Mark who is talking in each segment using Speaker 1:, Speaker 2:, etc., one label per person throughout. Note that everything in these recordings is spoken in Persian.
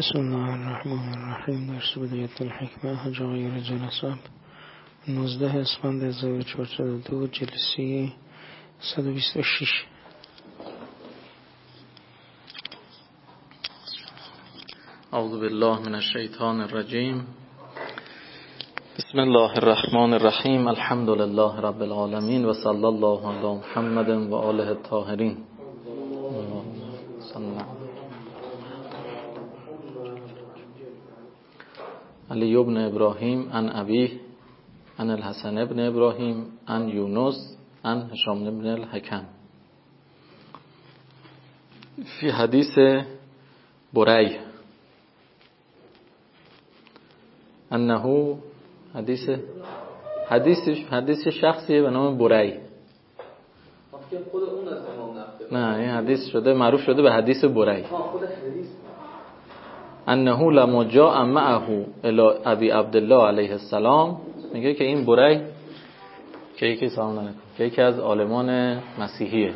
Speaker 1: بسم الله الرحمن الرحیم. درس بدایت الحکمه حاج آقای جلساب 19 اسفند 1402 جلسه 126.
Speaker 2: اعوذ بالله من الشیطان الرجیم. بسم الله الرحمن الرحیم. الحمد لله رب العالمین و صلی الله علی محمد و آله الطاهرین. علی ابن ابراهیم عن ابیه عن الحسن ابن ابراهیم عن یونس عن هشام بن الحکم فی حدیث بری انه حدیث شخصیه به نام بری.
Speaker 3: خود اون از امام نقل.
Speaker 2: نه این حدیث شده معروف شده به حدیث بری.
Speaker 3: خود حدیث
Speaker 2: انه لما جاء معه الى ابي عبدالله علیه السلام، میگه که این بری که یکی از عالمان مسیحیه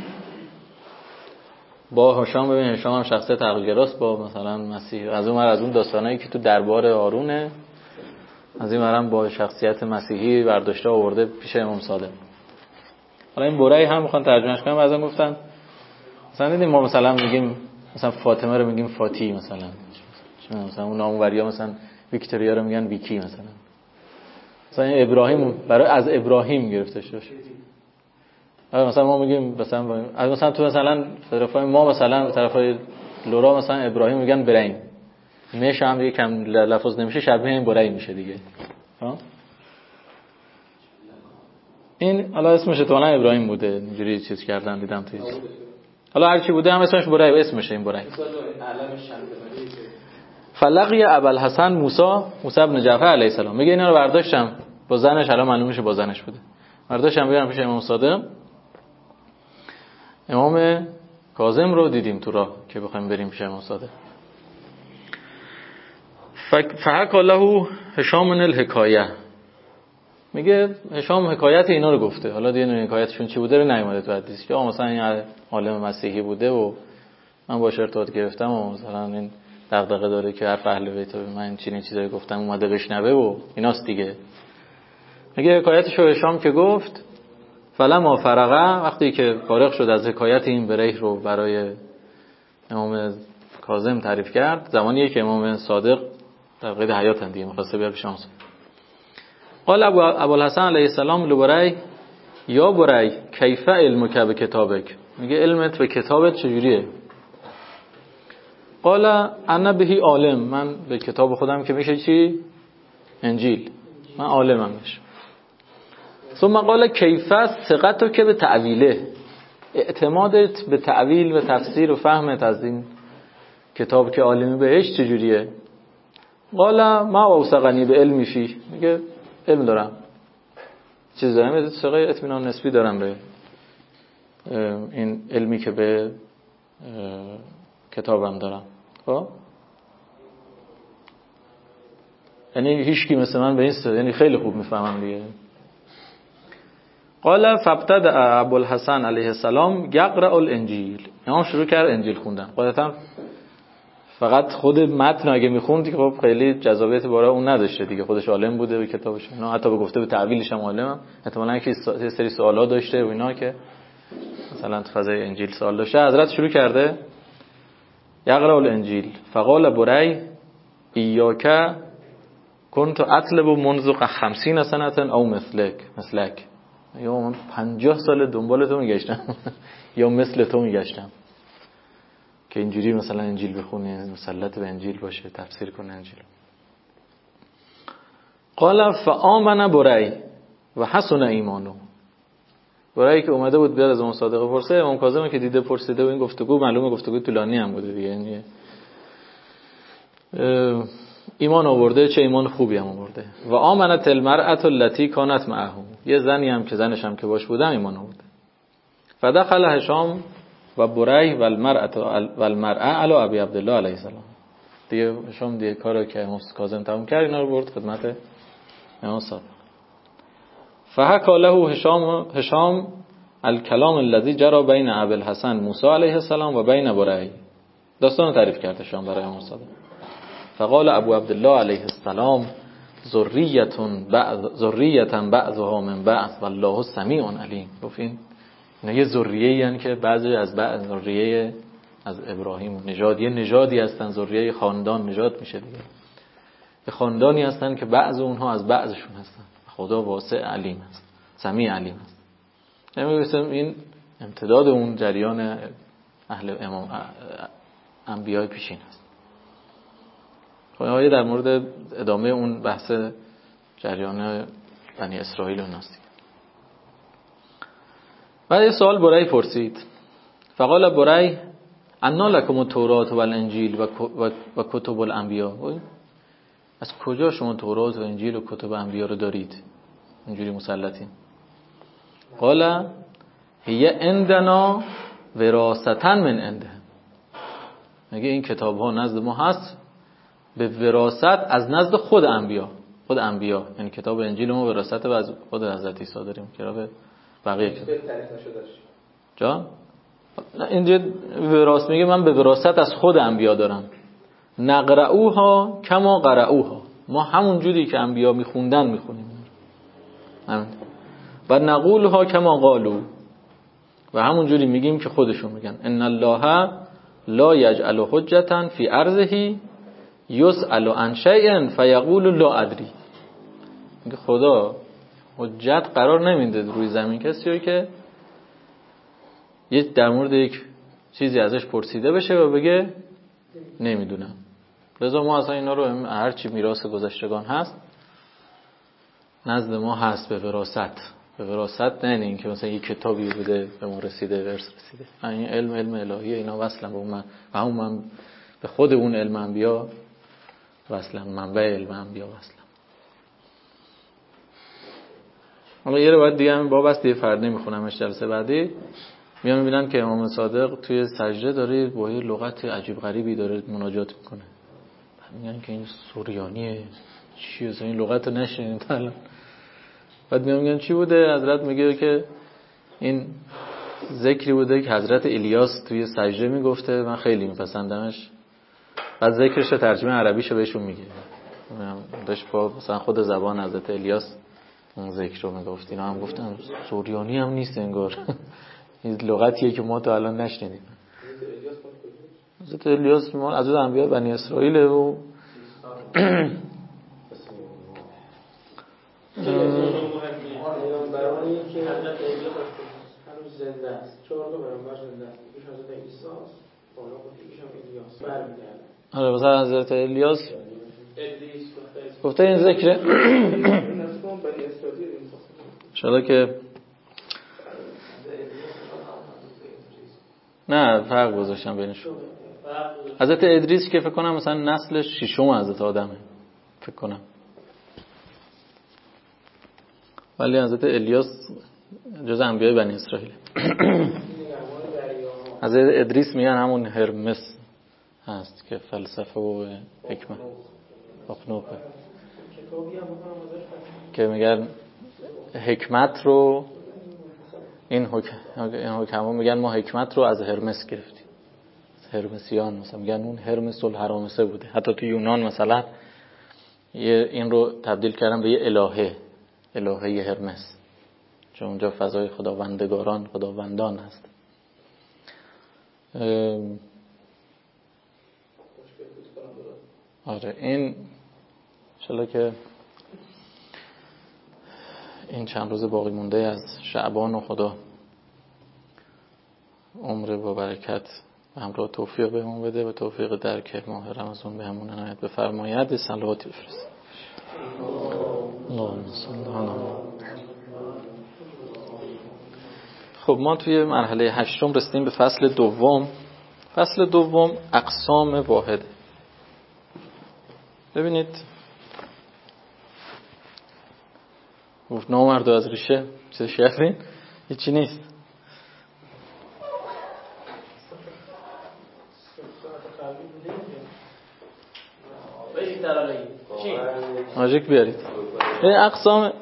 Speaker 2: با هشام. ببین هشام هم شخصیت تغییراست با مثلا مسیح. از اون داستانایی که تو دربار هارونه از این ورم با شخصیت مسیحی برداشته آورده پیش امام صادق. حالا این بری هم میخوان ترجمهش کنم. بعضا گفتن مثلا دیدیم ما مثلا میگیم مثلا فاطمه رو میگیم فاتی، مثلا اون ناموریا مثلا ویکتوریا رو میگن ویکی، مثلا ابراهیم برای از ابراهیم گرفته شده. مثلا ما میگیم مثلا تو مثلا طرفای ما مثلا طرفای لورا مثلا ابراهیم میگن بریم، میشه هم دیگه کم لفظ نمیشه شبیه این بریم میشه دیگه. این حالا اسمش احتمالاً ابراهیم بوده، اینجوری چیز کردن دیدم توی حالا هر کی بوده هم اسمش بریم، اسمشه این بریم. فلقی ابوالحسن موسی بن جعفر علیه السلام، میگه اینا رو برداشتم با زنش، الان معلوم میشه با زنش بوده، برداشتم بیارم پیش امام صادق. امام کاظم رو دیدیم تو راه که بخوایم بریم پیش امام صادق. فحکى له هشام الحکایه، میگه هشام حکایت اینا رو گفته. حالا دیگه حکایتشون چی بوده رو نیومده تو حدیث که مثلا این عالم مسیحی بوده و من باش ارتباط گرفتم و مثلا این دغدغه داره که حرف اهل بیت من چیزایی گفتم اومده بشنوه و ایناست دیگه. میگه حکایتشو هشام که گفت فلما فرغه، وقتی که فارغ شد از حکایت این بریح رو برای امام کاظم تعریف کرد، زمانیه که امام صادق در قید حیاتن دیگه، می‌خواسته بیاد پیش امام. قال ابوالحسن علیه السلام لبری یا بری کیف علمک بکتابک، میگه علمت به کتابت چجوریه؟ قال انا بهی عالم، من به کتاب خودم که میشه چی؟ انجیل، من عالمم بشه. ثم قال کیف ثقتک به تعویله، اعتمادت به تعویل و تفسیر و فهمت از این کتاب که عالمی بهش چجوریه؟ قال ما اوثقنی به علمی فی، میگه علم دارم، چیز دارم، ثقه اطمینان نسبی دارم به این علمی که به کتابم دارم. خب یعنی هیچ کی مثل من به این یعنی خیلی خوب میفهمم دیگه. قال فابتدأ ابوالحسن علیه السلام یقرأ الانجیل، امام شروع کرد انجیل خوندن. قاعدتا فقط خود متن اگه میخوند که خب خیلی جذابیت برای اون نداشته دیگه، خودش عالم بوده به کتابش، نه حتی به گفته به تعویلش هم عالمم، احتمالاً که سری سوالا داشته و اینا که مثلا تو فضای انجیل سوال داشته. حضرت شروع کرده یقرأ الانجیل فقال بری ایاک كنت اطلب منذ 50 سنه او مثلک، یا من 50 سال دنبال تو میگشتم یا مثل تو میگشتم که اینجوری مثلا انجیل بخونه، مسلط به انجیل باشه، تفسیر کنه انجیل. قال فآمن بری و حسن ایمانه، برای که اومده بود بیاد از امام صادق پرسه، امام کاظم که دیده پرسیده و این گفتگو معلومه گفتگو طولانی هم بوده دیگه، یعنی ایمان آورده، چه ایمان خوبی هم آورده. و آمنت المرأة التي كانت معه، یه زنی هم که زنش هم که باش بوده ایمان آورده. فدخل هشام و بری و المرأة علی ابی عبدالله علیه السلام، دیگه هشام دیگه کارو که امام کاظم تموم کرد اینا رو برد خدمت امام صادق. فحكى له هشام الكلام الذي جرى بين ابوالحسن موسی علیه السلام و بین بری، داستان تعریف کرد هشام برای امام صادق. فقال ابو عبدالله علیه السلام ذریة بعضها من بعض والله سمیع علیم. گفت این یه ذریه‌ای ان که بعضی از بعض ذریه از ابراهیم و نژاد، یه نژادی هستن، ذریه خاندان نژاد میشه دیگه، یه خاندانی هستن که بعض اونها از بعضشون هستن. خدا واسع علیم است، سمیع علیم است. نمی‌گویم این امتداد اون جریان اهل امام انبیای پیشین است. خب آیه در مورد ادامه اون بحث جریان بنی اسرائیل و ناسی. بعد یه سوال برای پرسید. فقال برای انا لکم التوراة و الانجیل و کتب الانبیا. از کجا شما تورات و انجیل و کتب انبیا رو دارید اینجوری مسلطین؟ قال هی عندنا وراثتا من عنده. میگه این کتاب ها نزد ما هست به وراثت از نزد خود انبیا. خود انبیا یعنی کتاب انجیل ما وراثت و از خود حضرت عیسی داریم. کتاب بقیه جان اینجا وراثت میگه من به وراثت از خود انبیا دارم. نقرؤها کما قرؤها. ما همون جوری که انبیا میخوندن میخونیم و نقولها کما قالوا و همون جوری میگیم که خودشون میگن. ان الله لا یجعل حجة فی ارضه یسأل عن شیء فیقول لا ادری. میگه خدا حجت قرار نمیده روی زمین کسی که یه در مورد یک چیزی ازش پرسیده بشه و بگه نمیدونم. لذا ما اصلا اینا رو هر چی میراث گذشتگان هست نزد ما هست به وراثت. به وراثت نه این که مثلا یک کتابی بوده به ما رسیده ورث رسیده. این علم الهی اینا وصلا به من و همون به خود اون علم انبیا وصلا، منبع علم انبیا وصلا. حالا یه روایت دیگه هم باب است، دیگه فرد نمیخونمش، جلسه بعدی میام میبینن که امام صادق توی سجده داره با یه لغت عجیب غریبی داره مناجات میکنه. میگن که این سوریانیه چیه اصلا این لغت رو نشنیدین الان. بعد میگن چی بوده؟ حضرت میگه که این ذکری بوده که حضرت الیاس توی سجده میگفته، من خیلی میپسندمش. بعد ذکرش ترجمه عربیشو بهشون میگه. داشت با مثلا خود زبان حضرت الیاس اون ذکر رو میگفت. اینا هم گفتن سوریانی هم نیست انگار. این لغتیه که ما تا الان نشنیدیم. حضرت الیاس ما از انبیاء بنی اسرائیل و
Speaker 1: برای که حضرت الیاس هنوز زنده است. 4 تا پیامبر زنده است. یکیش حضرت عیسی است، بالا یکیش هم الیاس برمیگرده.
Speaker 2: آره مثلا حضرت الیاس گفته این ذکر انشاءالله که نه فرق گذاشتم بینشون. حضرت ادریس که فکر کنم مثلا نسل ششم حضرت آدمه فکر کنم، ولی حضرت الیاس جز انبیاء بنی اسرائیل. حضرت ادریس میگن همون هرمس هست که فلسفه و حکمت اخنوفه که میگن حکمت رو این حکما میگن ما حکمت رو از هرمس گرفتیم، هرمسیان مثلا میگن اون هرمس الهرامسه بوده. حتی تو یونان مثلا این رو تبدیل کردن به یه الهه هرمس، چون اونجا فضای خداوندان هست. آره این انشالله که این چند روز باقی مونده از شعبان و خدا عمر با برکت و همراه توفیق بهمون بده و توفیق درک ماه رمضان بهمون عنایت بفرماید. صلواتی بفرست. خب ما توی مرحله 8 رسیدیم به فصل دوم. فصل دوم اقسام واحد. ببینید گفت نامرد از ریشه چه شهرین هیچی نیست. ماژیک بیارید. این اقسام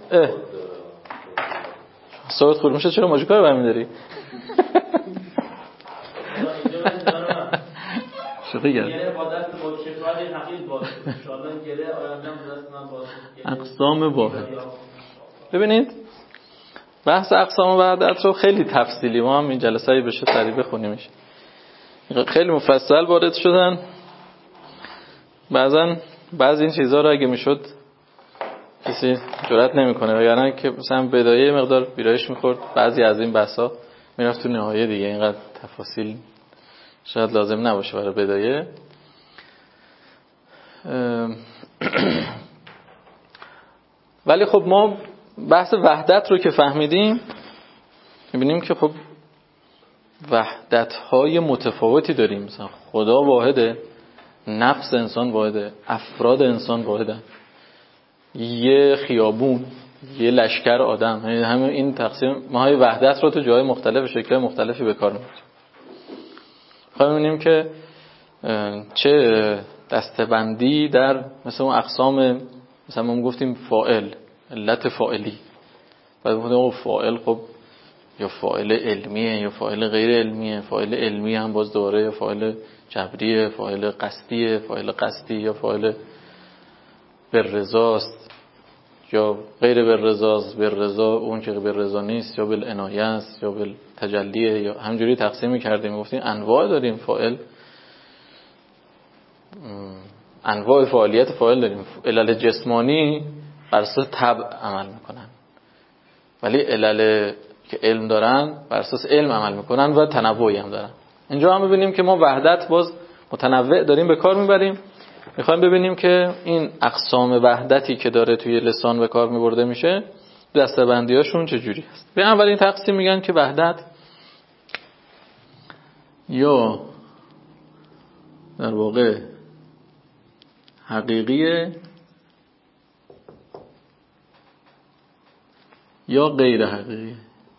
Speaker 2: صورت خورمشه چرا ماژیکا رو برمی داری؟ شوخی کرد.
Speaker 3: گره با دست با کفایت حقیقت باز ان شاء الله گره آینده دست من باز.
Speaker 2: اقسام واحد. ببینید بحث اقسام وحدت رو خیلی تفصیلی ما هم این جلسه‌ای بشه سریع بخونیمش. خیلی مفصل وارد شدن. بعضی این چیزها رو اگه میشد کسی جرئت نمیکنه، وگرنه که مثلا بدایه مقدار ویرایش میخورد، بعضی از این بحثا میرفت تو نهایه دیگه، اینقدر تفاصیل شاید لازم نباشه برای بدایه. ولی خب ما بحث وحدت رو که فهمیدیم میبینیم که خب وحدت‌های متفاوتی داریم. مثلا خدا واحده، نفس انسان واحده، افراد انسان واحدن، یه خیابون، یه لشکر آدم، همه این تقسیم ماهای وحدت رو تو جای مختلف شکل‌های مختلفی به کار می‌بریم. خواهیم ببینیم که چه دسته‌بندی در مثلا اون اقسام، مثلا ما گفتیم فاعل، علت فاعلی، بعد گفتیم فاعل خب یا فاعل علمیه یا فاعل غیر علمیه. فاعل علمی هم باز دوباره یا فاعل جبریه، فاعل قصدیه، فاعل قصدی یا فاعل بالرضاست یا غیر بالرضاست، بالرضا اون که بالرضا نیست، یا بالعنایه است یا بالتجلیه، یا همجوری تقسیم کردیم. گفتیم انواع داریم فاعل، انواع فعالیت فاعل داریم. علل جسمانی بر اساس طبع عمل میکنن، ولی علل که علم دارن بر اساس علم عمل میکنن و تنوعی هم دارن. اینجا هم ببینیم که ما وحدت باز متنوع داریم به کار میبریم. میخوایم ببینیم که این اقسام وحدتی که داره توی لسان به کار میبرده میشه دسته‌بندی‌هاشون چجوری هست. به اولین تقسیم میگن که وحدت یا در واقع حقیقیه یا غیر حقیقیه.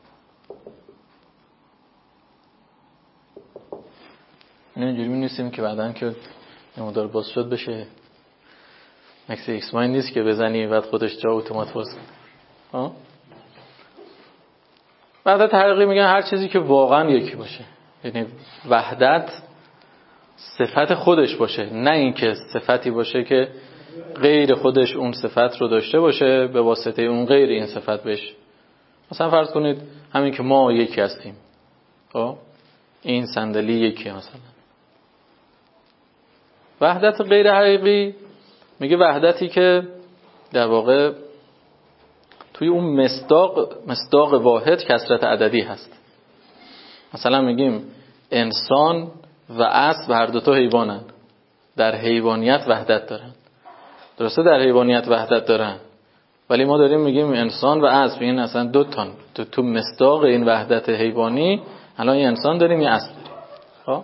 Speaker 2: اینجوری می‌نویسیم که بعدن که مقدار باز شد بشه مکس ایکس ماین نیست که بزنی بعد خودش جا اتومات باز کنه. بعد تحقیقی میگن هر چیزی که واقعا یکی باشه، یعنی وحدت صفت خودش باشه، نه اینکه صفتی باشه که غیر خودش اون صفت رو داشته باشه به واسطه اون غیر این صفت بشه. مثلا فرض کنید همین که ما یکی هستیم، خب این صندلی یکیه مثلا. وحدت غیر حقیقی میگه وحدتی که در واقع توی اون مصداق واحد کثرت عددی هست. مثلا میگیم انسان و اسب هر دوتا حیوانن، در حیوانیت وحدت دارن. درسته در حیوانیت وحدت دارن، ولی ما داریم میگیم انسان و اسب، این اصلا دو تان تو مصداق این وحدت حیوانی الان یه انسان داریم یه اسب داریم. خب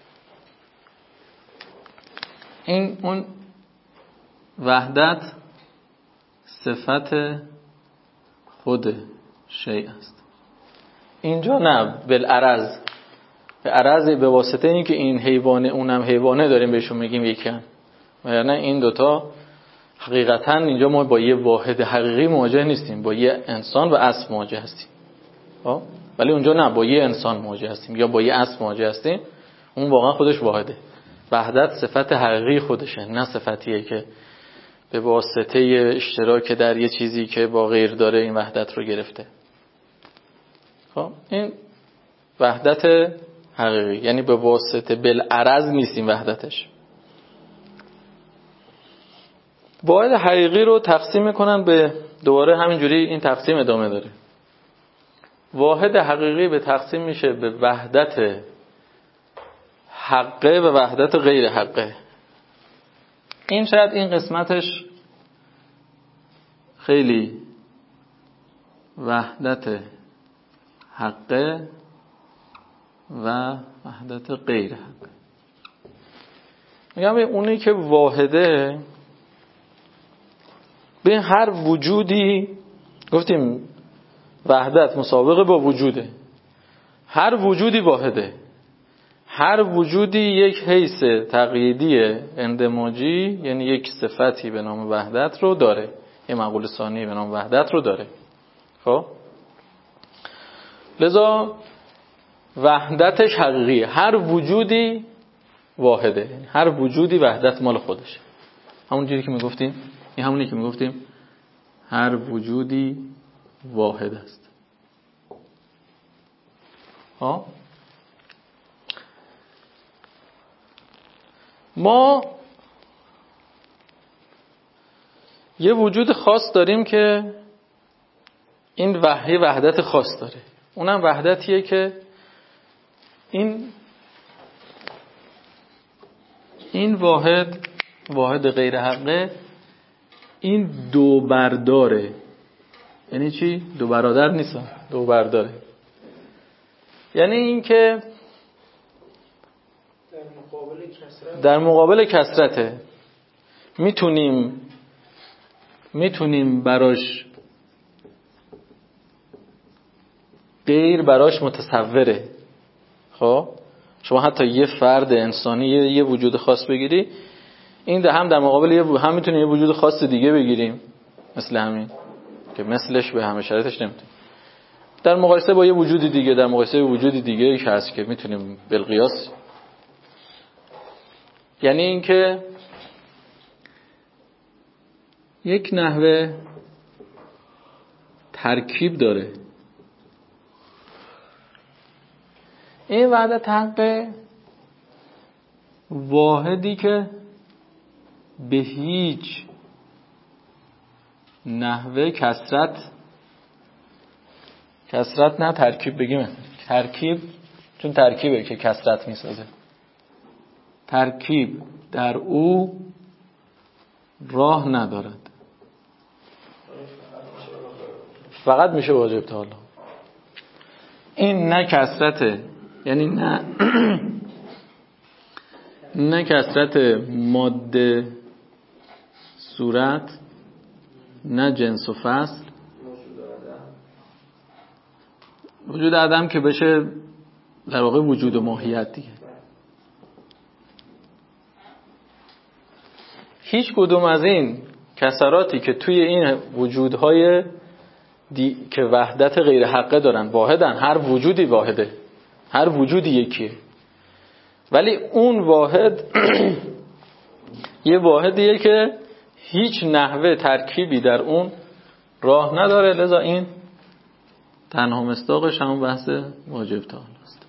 Speaker 2: این اون وحدت صفت خود شیء است. اینجا نه بالعرض، به عرض به واسطه اینکه این حیوانه اونم حیوانه داریم بهشون میگیم یکن، نه این دوتا حقیقتا اینجا ما با یه واحد حقیقی مواجه نیستیم، با یه انسان و اسب مواجه هستیم. ولی اونجا نه، با یه انسان مواجه هستیم یا با یه اسب مواجه هستیم، اون واقعا خودش واحده. وحدت صفت حقیقی خودشه، نه صفتیه که به واسطه اشتراک در یه چیزی که با غیر داره این وحدت رو گرفته. خب این وحدت حقیقی، یعنی به واسطه بالعرض نیستیم وحدتش. واحد حقیقی رو تقسیم میکنن به دوباره همینجوری این تقسیم ادامه داره. واحد حقیقی به تقسیم میشه به وحدت حقه و وحدت غیر حقه. این شاید این قسمتش خیلی وحدت حقه و وحدت غیر حقه. میگم اونی که واحده به هر وجودی، گفتیم وحدت مسابقه با وجوده، هر وجودی واحده، هر وجودی یک حیث تقییدی اندماجی، یعنی یک صفتی به نام وحدت رو داره، یه مقوله ثانی به نام وحدت رو داره. خب لذا وحدتش حقیقیه. هر وجودی واحده، یعنی هر وجودی وحدت مال خودشه. همون جوری که میگفتیم، این همونی که میگفتیم هر وجودی واحد است. ما یه وجود خاص داریم که این وحدت خاص داره. اونم وحدتیه که این واحد غیر حقه، این دو برداره. یعنی چی؟ دو برادر نیست، دو برداره. یعنی این که در مقابل کثرته میتونیم براش غیر براش متصوره. خب شما حتی یه فرد انسانی یه وجود خاص بگیری، این هم در مقابل هم میتونیم یه وجود خاص دیگه بگیریم مثل همین که مثلش به همه شرایطش نمیتونیم، در مقایسه با یه وجود دیگه، در مقایسه با وجود دیگه که هست که میتونیم بالقیاس. یعنی اینکه یک نحوه ترکیب داره. این وحدت حق واحدی که به هیچ نحوه کثرت نه ترکیب بگیم، ترکیب چون ترکیبه که کثرت میسازه، ترکیب در او راه ندارد، فقط میشه واجب تعالی. این نه کثرته، یعنی نه کثرت ماده صورت، نه جنس و فصل، وجود عدم که بشه در واقع وجود و ماهیت دیگه. هیچ کدوم از این کسراتی که توی این وجودهای که وحدت غیر حقه دارن، واحدن، هر وجودی واحده، هر وجودی یکیه، ولی اون واحد یه واحدیه که هیچ نحوه ترکیبی در اون راه نداره، لذا این تنها مصداقش همون بحث واجب تعالی است.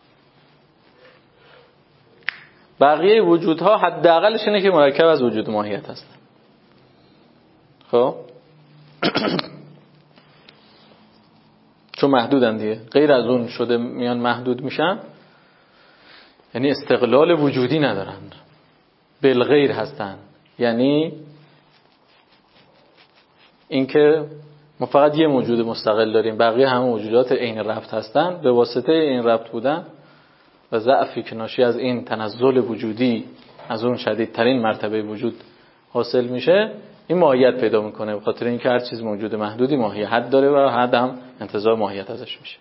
Speaker 2: بقیه وجودها حداقلش اینه که مرکب از وجود ماهیت هستن. خب چون محدودن دیگه، غیر از اون شده میان محدود میشن، یعنی استقلال وجودی ندارن، بالغیر هستن. یعنی اینکه ما فقط یه موجود مستقل داریم، بقیه همه موجودات عین ربط هستن. به واسطه این ربط بودن و ضعفی که ناشی از این تنزل وجودی از اون شدیدترین مرتبه وجود حاصل میشه، این ماهیت پیدا میکنه، به خاطر اینکه هر چیز موجود محدودی ماهیت حد داره و حد هم انتزاع ماهیت ازش میشه.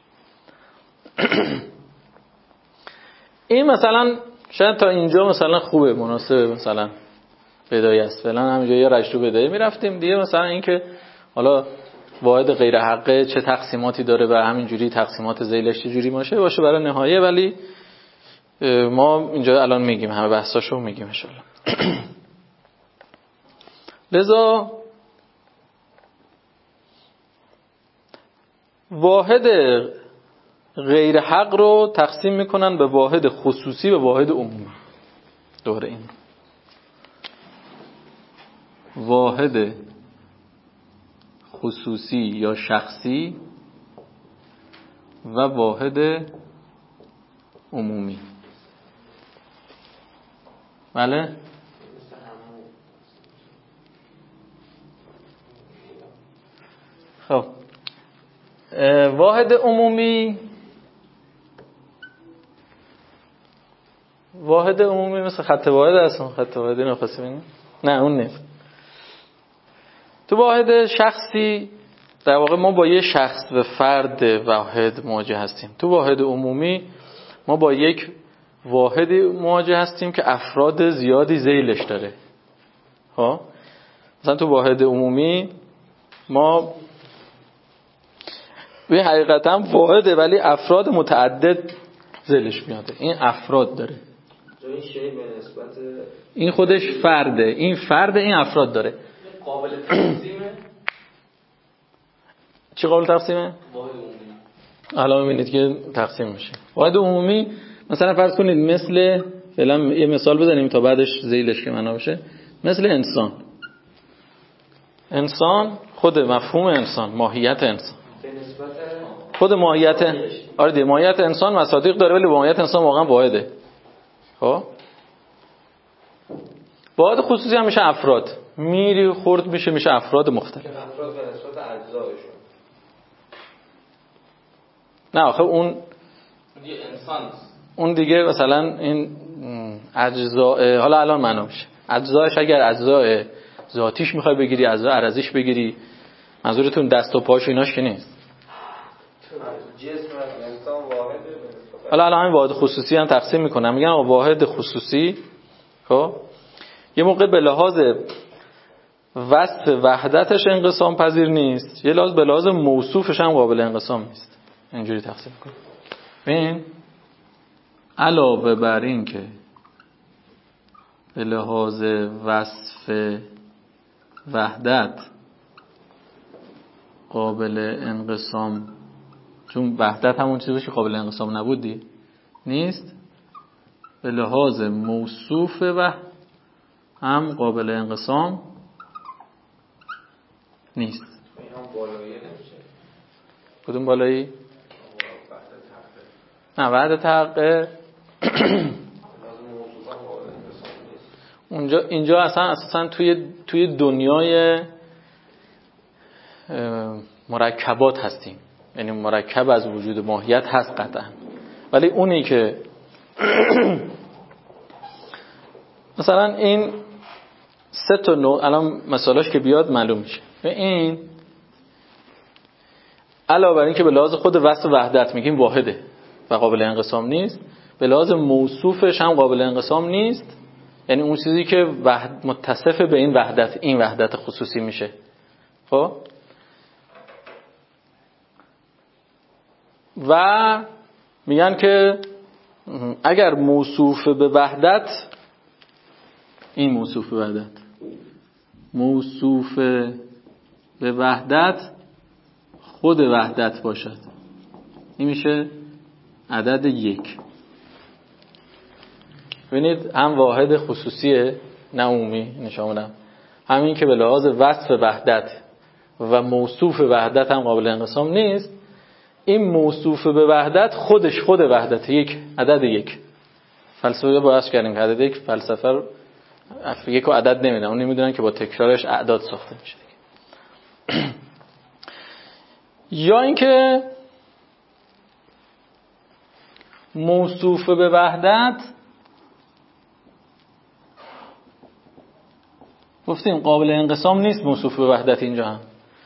Speaker 2: این مثلا شاید تا اینجا مثلا خوبه، مناسبه، مثلا بدایه است. فعلا همینجا یه رشتو بدایه میرفتیم دیگه. مثلا اینکه حالا واحد غیر حقه چه تقسیماتی داره و همینجوری تقسیمات ذیلش چه جوری باشه برای نهایه، ولی ما اینجا الان میگیم، همه بحثاشو میگیم ان شاء الله. لذا واحد غیر حق رو تقسیم میکنن به واحد خصوصی و واحد عمومی. دوباره این واحد خصوصی یا شخصی و واحد عمومی. بله؟ خب واحد عمومی مثل خط واحد هست. خط واحد نخواستیم ببینیم؟ نه اون نیست. تو واحد شخصی در واقع ما با یه شخص و فرد واحد مواجه هستیم. تو واحد عمومی ما با یک واحد مواجه هستیم که افراد زیادی ذیلش داره. ها مثلا تو واحد عمومی ما به حقیقتا واحده ولی افراد متعدد ذیلش میاده. این افراد داره.
Speaker 3: جای شی به نسبت
Speaker 2: این خودش فرده، این فرد این افراد داره.
Speaker 3: قابل تقسیمه.
Speaker 2: چی قابل تقسیمه؟
Speaker 3: واحد عمومی.
Speaker 2: حالا میبینید که تقسیم میشه. واحد عمومی مثلا فرض کنید مثل، فعلا یه مثال بزنیم تا بعدش ذیلش که معنا بشه. مثل انسان. انسان خود مفهوم انسان، ماهیت انسان.
Speaker 3: به نسبت
Speaker 2: خود ماهیت، آره دیگه، ماهیت انسان مصادیق داره ولی ماهیت انسان واقعا واحده. خب واحد خصوصی هم میشه افراد. میری خورد میشه افراد مختلف.
Speaker 3: افراد به نسبت اجزایشون.
Speaker 2: نه آخه اون
Speaker 3: دیگه انسان
Speaker 2: اون دیگه مثلا این اجزاء، حالا الان معنا میشه. اجزایش اگر اجزاء ذاتیش میخوای بگیری، اجزاء عرضیش بگیری، منظورتون دست و پاش و ایناش که نیست.
Speaker 3: جسم انسان واحده.
Speaker 2: حالا همین واحد خصوصی هم تقسیم میکنم، میگن واحد خصوصی خب یه موقع به لحاظ وصف وحدتش انقسام پذیر نیست، یه لحاظ به لحاظ موصوفش هم قابل انقسام نیست. اینجوری تقسیم کنیم. ببین علاوه بر این که به لحاظ وصف وحدت قابل انقسام، چون وحدت همون چیزی که قابل انقسام نبودی نیست، به لحاظ موصوف و هم قابل انقسام نیست.
Speaker 3: این هم بالایی نمیشه.
Speaker 2: کدوم بالایی؟ نه وحدت حقه. اینجا اساسا توی دنیای مرکبات هستیم، یعنی مرکب از وجود ماهیت هست قطعا، ولی اونی که مثلا این سه تا نوع الان مثالاش که بیاد معلوم میشه. این علاوه بر این که به لحاظ خود وصف وحدت میگیم واحده و قابل انقسام نیست، به لحاظ موصوفش هم قابل انقسام نیست، یعنی اون چیزی که متصف به این وحدت خصوصی میشه. خب و میگن که اگر موصوف به وحدت، این موصوف به وحدت خود وحدت باشد، این میشه عدد 1. ببینید هم واحد خصوصیه نه عمومی نشامونم، همین که به لحاظ وصف وحدت و موصوف وحدت هم قابل انقسام نیست. این موصوف به وحدت خودش خود وحدت، عدد 1. فلسفه باعث کردیم که عدد 1 فلسفه رو 1 رو عدد نمیدونن، اون نمیدونن که با تکرارش اعداد ساخته میشه. یا اینکه موصوف به وحدت گفتیم قابل انقسام نیست، موصوف به وحدت اینجا هم،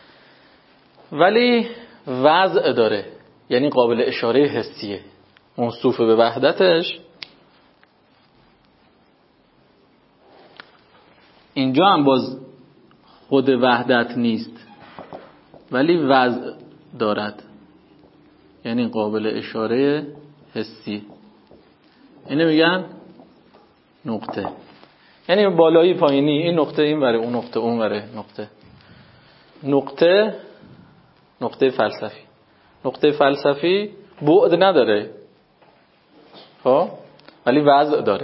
Speaker 2: ولی وضع داره، یعنی قابل اشاره حسیه. موصوف به وحدتش اینجا هم باز خود وحدت نیست ولی وضع دارد، یعنی قابل اشاره حسی. اینو میگن نقطه، یعنی بالایی پایینی، این نقطه این وره، اون نقطه اون وره. نقطه فلسفی. نقطه فلسفی بعد نداره خب ولی وضع داره،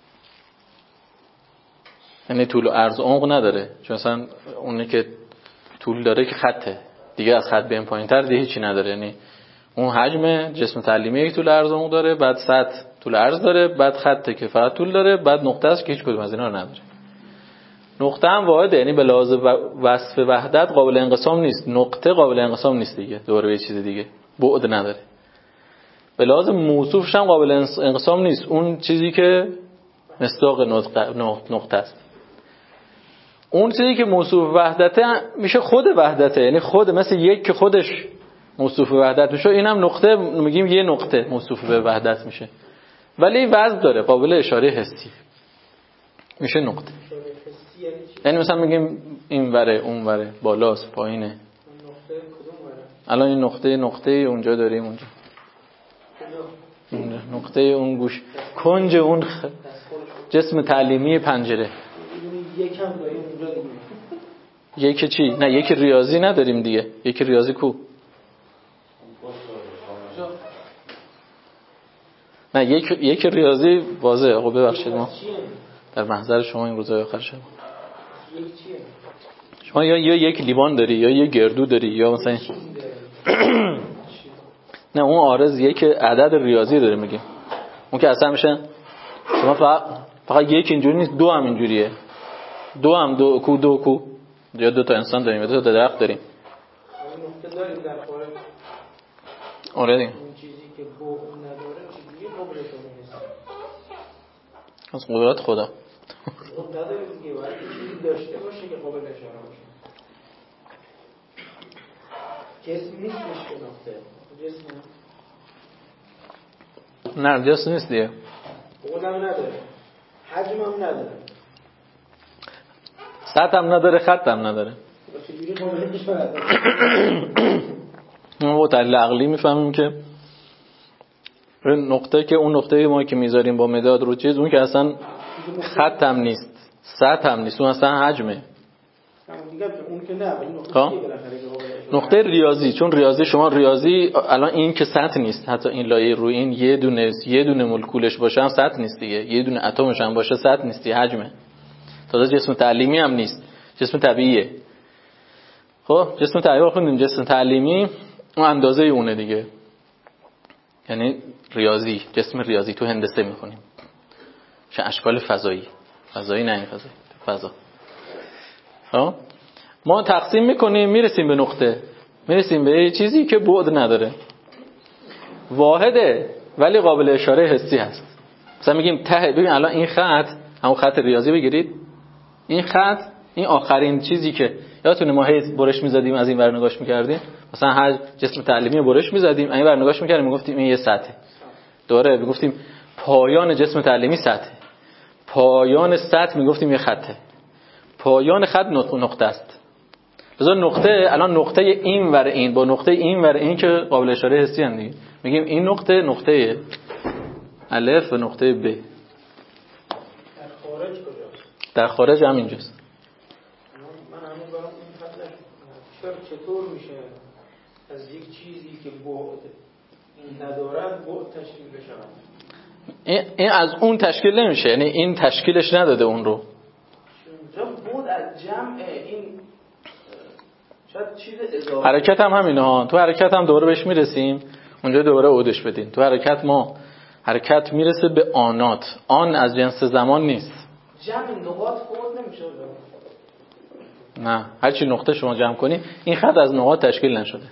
Speaker 2: یعنی طول و عرض و عمق نداره، چون مثلا اونی که طول داره که خطه دیگه، از خط به این پایین‌تر دیگه هیچی نداره، یعنی اون حجم جسم تعلیمی که طول عرض و عمق داره، بعد سطح طول عرض داره، بعد خطه که فقط طول داره، بعد نقطه است که هیچ کدوم از اینا رو نداره. نقطه هم واحده، یعنی به لحاظ وصف وحدت قابل انقسام نیست. نقطه قابل انقسام نیست دیگه، دوباره یه چیز دیگه، بعد نداره. به لحاظ موصوفش هم قابل انقسام نیست، اون چیزی که مصداق نقطه است. اون چیزی که موصوف وحدته میشه خود وحدته، یعنی خود مثل 1 که خودش موصوف وحدت میشه، اینم نقطه، میگیم یه نقطه موصوف به وحدت میشه ولی وضع داره، قابل اشاره حسی میشه نقطه. یعنی مثلا میگیم این وره اون وره، بالاست پایینه. الان این نقطه اونجا داریم، اونجا نقطه اون گوش کنج اون جسم تعلیمی پنجره.
Speaker 1: یکم داریم اونجا دیگه.
Speaker 2: یک چی؟ نه یک ریاضی نداریم دیگه. یک ریاضی کو؟ نه یک ریاضی واضحه. آقا ببخشید ما در محضر شما این روزهای آخر شب. شما یا یک لیوان داری یا یک گردو داری یا مثلا نه اون عارض یک عدد ریاضی داره میگه. اون که اصلا میشه شما فقط یک اینجوری نیست، دو هم اینجوریه. دو کو یا دو تا انسان داریم یا دو تا درخت داریم.
Speaker 1: نقطه داریم در خارج.
Speaker 2: آره دیگه.
Speaker 1: اون چیزی که بو نداره چیزی قابل شده نیست.
Speaker 2: از قدرت خدا.
Speaker 1: خب نداره دیگه، باید چیزی داشته باشه که قابل اشاره باشه. جسم نیستش که نقطه. جسم
Speaker 2: نه جسم نیست دیگه.
Speaker 1: اونم نداره. حجم هم نداره.
Speaker 2: سطح هم نداره، خط هم نداره.
Speaker 1: چجوری قابل اشاره؟
Speaker 2: ما با دلیل عقلی میفهمیم که نقطه که اون نقطه ما که میذاریم با مداد رو چیز، اون که اصلا خط هم نیست، سطح هم نیست، اون اصلا حجمه.
Speaker 1: اون که نه، ولی
Speaker 2: نقطه ریاضی، چون ریاضی شما ریاضی الان این که سطح نیست، حتی این لایه روی این یه دونه مولکولش باشه هم سطح نیست دیگه، یه دونه اتمش هم باشه سطح نیست، حجمه. تازه جسم تعلیمی هم نیست، جسم طبیعیه. خب جسم طبیعی خوندیم، جسم تعلیمی اون اندازه اونه دیگه، یعنی ریاضی، جسم ریاضی تو هندسه میخونیم چه اشکال فضایی نه این فضا. خب ما تقسیم میکنیم میرسیم به نقطه، میرسیم به یه چیزی که بعد نداره، واحده ولی قابل اشاره حسی هست. مثلا میگیم ته، ببین الان این خط، همون خط ریاضی بگیرید، این خط این آخرین چیزی که یادتونه ما هی برش میزدیم از این ور نگاش میکردیم، مثلا هر جسم تعلیمی برش میزدیم این ور نگاش میکردیم میگفتیم این یه سطح، دوره میگفتیم پایان جسم تعلیمی سطح، پایان سطح میگفتیم یه خطه، پایان خط نقطه است. لذا نقطه الان نقطه این ور این با نقطه این ور این که قابل اشاره حسی ان دیگه، میگیم این نقطه الف و نقطه ب.
Speaker 1: در خارج کجاست؟
Speaker 2: در خارج هم اینجاست.
Speaker 1: من همون برام این خط چطور میشه از یک چیزی که بعد این ندارد بعد تشکیل بشه؟
Speaker 2: این از اون تشکیل نمیشه، یعنی این تشکیلش نداده اون رو.
Speaker 1: بود از جمع این شاید چیز اضافه.
Speaker 2: حرکت هم همینه ها، تو حرکت هم دوباره بهش میرسیم، اونجا دوباره عودش بدین. تو حرکت ما حرکت میرسه به آنات، آن از جنس زمان نیست.
Speaker 1: جمع نقاط خود نمیشه.
Speaker 2: نه هرچی نقطه شما جمع کنی این خط از نقاط تشکیل نشده.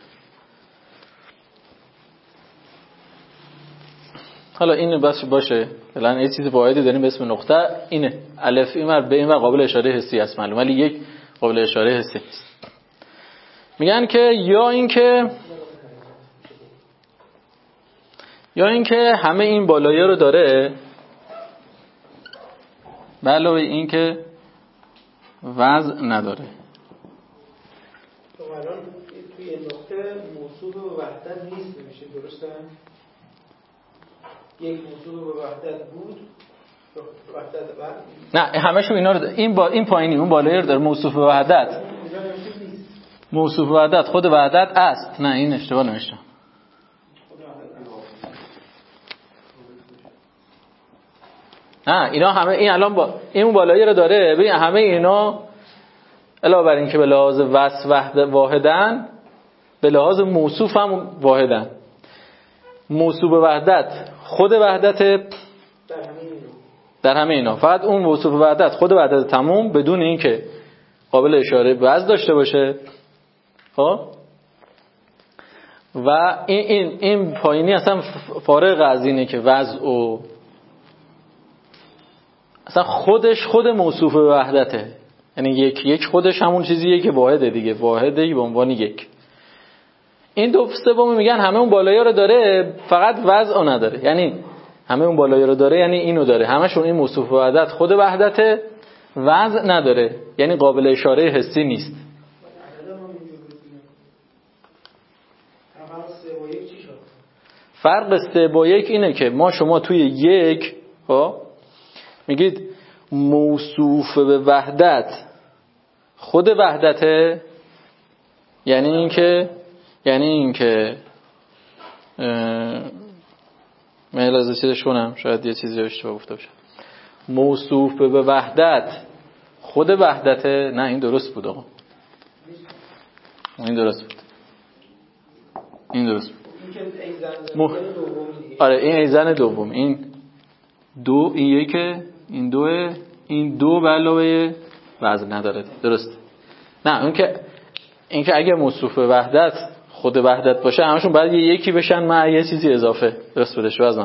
Speaker 2: حالا این بس باشه، الان یه چیز واحدی داریم به اسم نقطه، اینه الف این ور به این ور قابل اشاره حسی است معلومه، ولی یک قابل اشاره حسی نیست. میگن که یا اینکه همه این بالایه رو داره، به علاوه این که وضع نداره.
Speaker 1: تو الان توی نقطه موصوف به وحدت نیست نمیشه، درسته؟ یک موصوف به وحدت بود، وحدت بعد
Speaker 2: نه همشون اینا رو این پایینی اون بالایی رو داره، موصوف به وحدت، موصوف به وحدت خود وحدت است. نه این اشتباه نوشتم. نه اینا همه این الان با این اون بالایی رو داره، ببین همه اینا علاوه بر این که به لحاظ وصف واحدن، به لحاظ موصوف هم واحدن. موصوف به وحدت خود وحدت در همه اینا، فقط اون موصوف به وحدت خود وحدت تموم بدون اینکه قابل اشاره به وضع داشته باشه. خب و این پایینی اصلا فارغ از اینه که وضع و اصلا خود موصوف به وحدته، یعنی یک خودش همون چیزیه که واحده دیگه، واحده به عنوان یک. این دو سوم میگن همه اون بالایی رو داره فقط وضع نداره، یعنی همه اون بالایی رو داره یعنی اینو داره، همشون این موصوف به وحدت خود وحدته، وضع نداره یعنی قابل اشاره حسی نیست. فرق 3 با 1 اینه که شما توی یک میگید موصوف به وحدت خود وحدته، یعنی اینکه من لازم چیزش کنم، شاید یه چیزی اشتباه گفته باشم. موصوف به وحدت خود وحدته. نه این درست بود آقا، این درست بود. آره این ایزن دوم، این دو، این یکه، این دوه، این دو به علاوه وزن نداره. درست. نه این که اگه موصوف به وحدت خود وحدت باشه همشون باید یکی بشن مع یه چیزی اضافه. درست بودش وزن.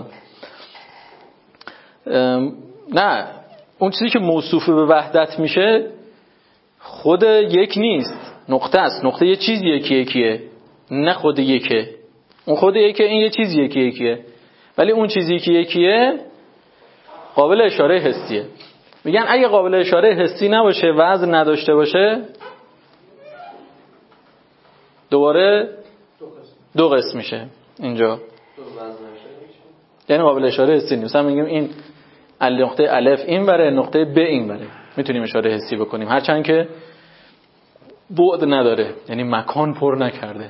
Speaker 2: نه اون چیزی که موصوف به وحدت میشه خود یک نیست، نقطه است. نقطه یه چیز یکیه، نه خود یکه. اون خود یکه، این یه چیز یکیه، ولی اون چیزی که یکیه قابل اشاره حسیه. میگن اگه قابل اشاره حسی نباشه، وزن نداشته باشه، دوباره دو قسم میشه اینجا. یعنی قابل اشاره حسی نیست. مثلا میگیم این نقطه الف این بره، نقطه ب این بره، میتونیم اشاره حسی بکنیم هرچند که بعد نداره، یعنی مکان پر نکرده.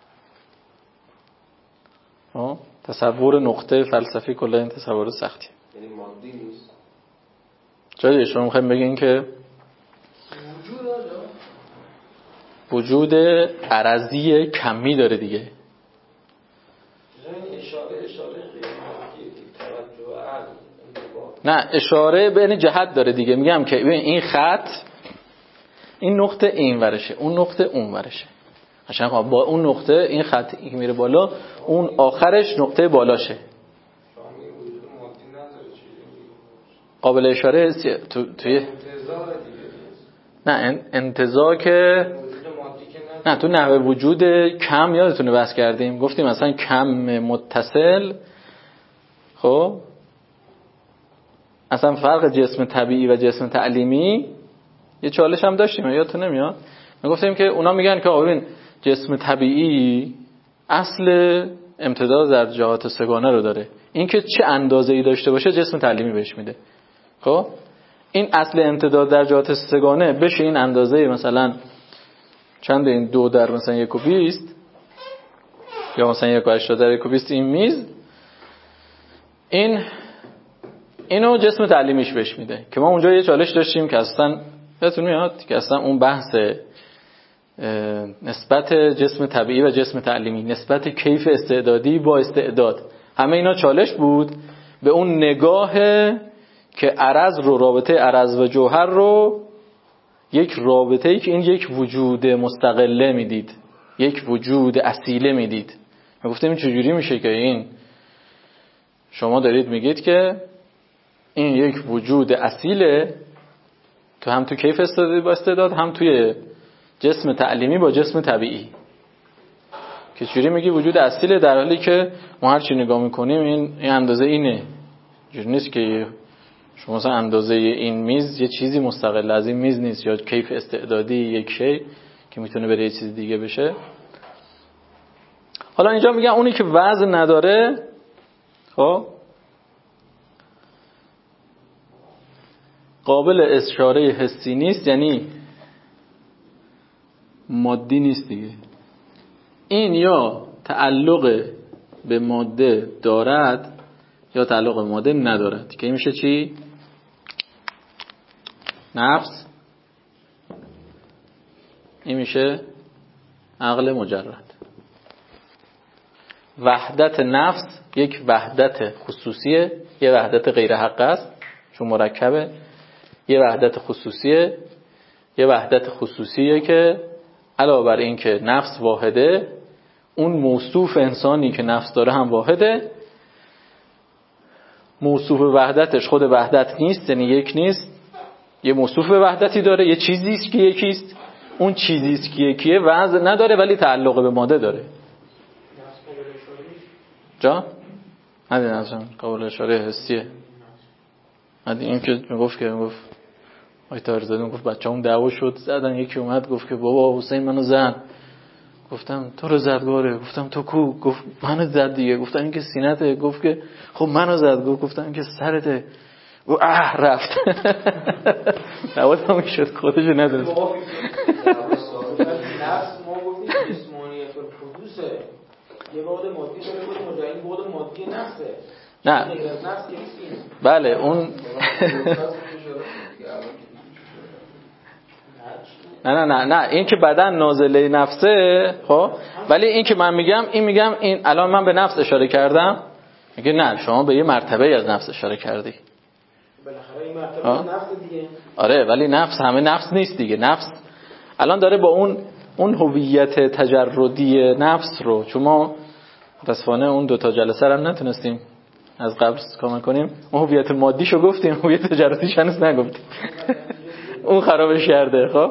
Speaker 2: تصور نقطه فلسفی کلا این تصور سختی،
Speaker 4: یعنی مادی نیست.
Speaker 2: جایی شما میخوایم بگین که وجود عرضی کمی داره دیگه. نه اشاره به این جهت داره دیگه. میگم که این خط، این نقطه این ورشه، اون نقطه اون ورشه. عشان با اون نقطه این خط که میره بالا، اون آخرش نقطه بالاشه. قابل اشاره توی نه انتزاع که نه تو نحوه وجود کم یادتونه بحث کردیم، گفتیم مثلا کم متصل. خب اصلا فرق جسم طبیعی و جسم تعلیمی یه چالش هم داشتیم، یادتون نمیاد؟ ما گفتیم که اونا میگن که ببین جسم طبیعی اصل امتداد در جهات سگانه رو داره، این که چه اندازه‌ای داشته باشه جسم تعلیمی بهش میده. خب این اصل امتداد در جهات سگانه بشه این اندازه، مثلا چند این 2 در مثلا 1.20 یا مثلا 1.80 در 1.20 این میز، اینو جسم تعلیمیش بهش میده. که ما اونجا یه چالش داشتیم که اصلا یادتون میاد که اصلا اون بحث نسبت جسم طبیعی و جسم تعلیمی، نسبت کیف استعدادی با استعداد، همه اینا چالش بود به اون نگاه که عرض رو، رابطه عرض و جوهر رو یک رابطه‌ای که این یک وجود مستقله میدید، یک وجود اصیله میدید. من گفتم این چجوری میشه که این شما دارید میگید که این یک وجود اصیله، تو هم تو کیف استعدادی با استعداد، هم توی جسم تعلیمی با جسم طبیعی، که چجوری میگی وجود اصیله در حالی که ما هر چی نگاه میکنیم این اندازه اینه. جوری نیست که شما مثلا اندازه این میز یه چیزی مستقل از این میز نیست، یا کیف استعدادی یک شی که میتونه بره یه چیز دیگه بشه. حالا اینجا میگن اونی که وزن نداره، خب قابل اشاره حسی نیست، یعنی مادی نیست دیگه. این یا تعلق به ماده دارد یا تعلق به ماده ندارد، که این میشه چی؟ نفس. این میشه عقل مجرد. وحدت نفس یک وحدت خصوصیه، یه وحدت غیر حق است چون مرکبه. یه وحدت خصوصیه، یه وحدت خصوصیه که علاوه بر این که نفس واحده، اون موصوف انسانی که نفس داره هم واحده. موصوف وحدتش خود وحدت نیست، یعنی یک نیست، یه موصوف وحدتی داره، یه چیزیست که یکیست. اون چیزیست که یکیه وزن نداره ولی تعلق به ماده داره. جا؟ ندین از قابل اشاره حسیه. ندین این که میگفت آی تارزادی گفت بچه‌مون دعوا شد، زدن، یکی اومد گفت که بابا حسین منو زد. گفتم تو رو زد گاره. گفتم تو کو؟ گفت منو زد دیگه. گفتم این که سینته. گفت که خب منو زد. گفتم این که سرته. و رفت. نباید هم شد خودشو ندونست.
Speaker 1: نفس ما گفتیم جسمانیت الحدوثه، یه بعد مادی داره، بود مجاهدین بعد مادی نفسه.
Speaker 2: نه بله اون نه این که بدن نازله نفسه، خب ولی این که من میگم این الان من به نفس اشاره کردم، میگه نه شما به یه مرتبه از نفس اشاره کردی.
Speaker 1: بالاخره این مرتبه نفس دیگه.
Speaker 2: آره ولی نفس همه نفس نیست دیگه. نفس الان داره با اون هویت تجردی نفس رو، چون ما متاسفانه اون 2 تا جلسه هم نتونستیم از قبل کامل کنیم، اون هویت مادیشو گفتیم، هویت تجارتیش هنوز نگفتیم. اون خرابش کرده. خب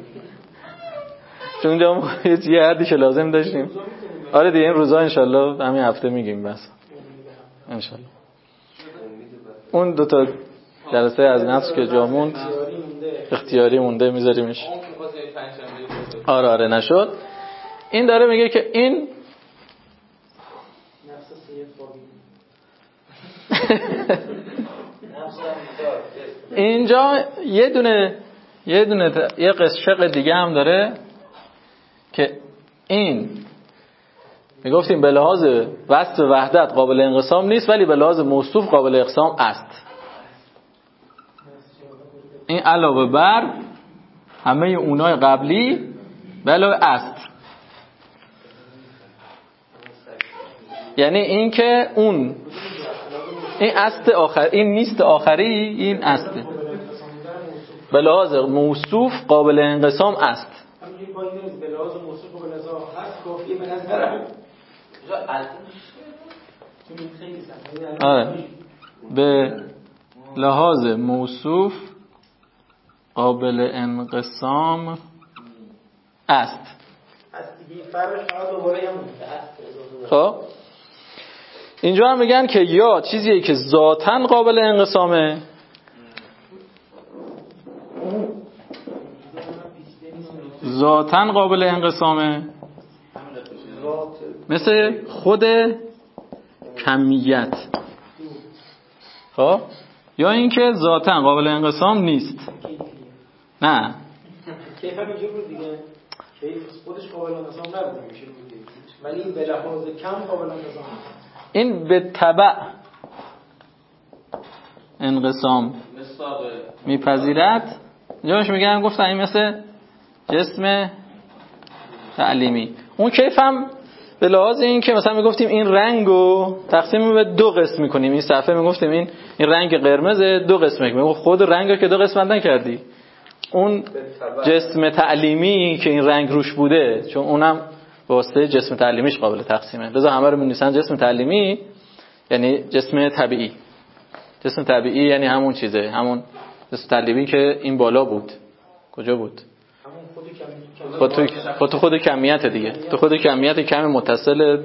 Speaker 2: چون اونجا یه حدیش لازم داشتیم. آره دیگه این روزا انشالله همین هفته میگیم بس انشالله. اون 2 تا جلسه از نفس که جا موند اختیاری مونده میذاریمش. آره نشد. این داره میگه که این اینجا یه قشق دیگه هم داره که این میگفتیم به لحاظ وصف وحدت قابل انقسام نیست ولی به لحاظ موصوف قابل اقسام است. این علاوه بر همه اونای قبلی به علاوه است، یعنی این که این است آخر، این نیست آخری، این است به لحاظ موصوف قابل انقسام است.
Speaker 1: به لحاظ موصوف قابل انقسام است کافیه به نظرم.
Speaker 2: به لحاظ موصوف قابل انقسام است. خب اینجا هم میگن که یا چیزیه که ذاتاً قابل انقسامه، قابل انقسامه، مثل خود کمیت. خب یا اینکه ذاتاً قابل انقسام نیست. نه
Speaker 1: کیف هم اینجور بود دیگه، کیف خودش قابل انقسام نبود میشه ولی این به لحاظ کم قابل انقسام است.
Speaker 2: این به تبع انقسام میپذیرد. اینجاش میگن گفتن این مثل جسم تعلیمی. اون کیف هم به لحاظ این که مثلا میگفتیم این رنگو تقسیم به 2 قسم میکنیم. این صفحه میگفتیم این رنگ قرمز 2 قسمه، میگم خود رنگو که 2 قسمت نکردی. اون جسم تعلیمی که این رنگ روش بوده، چون اونم به واسطه جسم تعلیمیش قابل تقسیمه، لذا همه رو می‌نویسن جسم تعلیمی یعنی جسم طبیعی. جسم طبیعی یعنی همون چیزه، همون جسم تعلیمی که این بالا بود. کجا بود؟ خود کمیت دیگه. تو خود کمیت کم متصل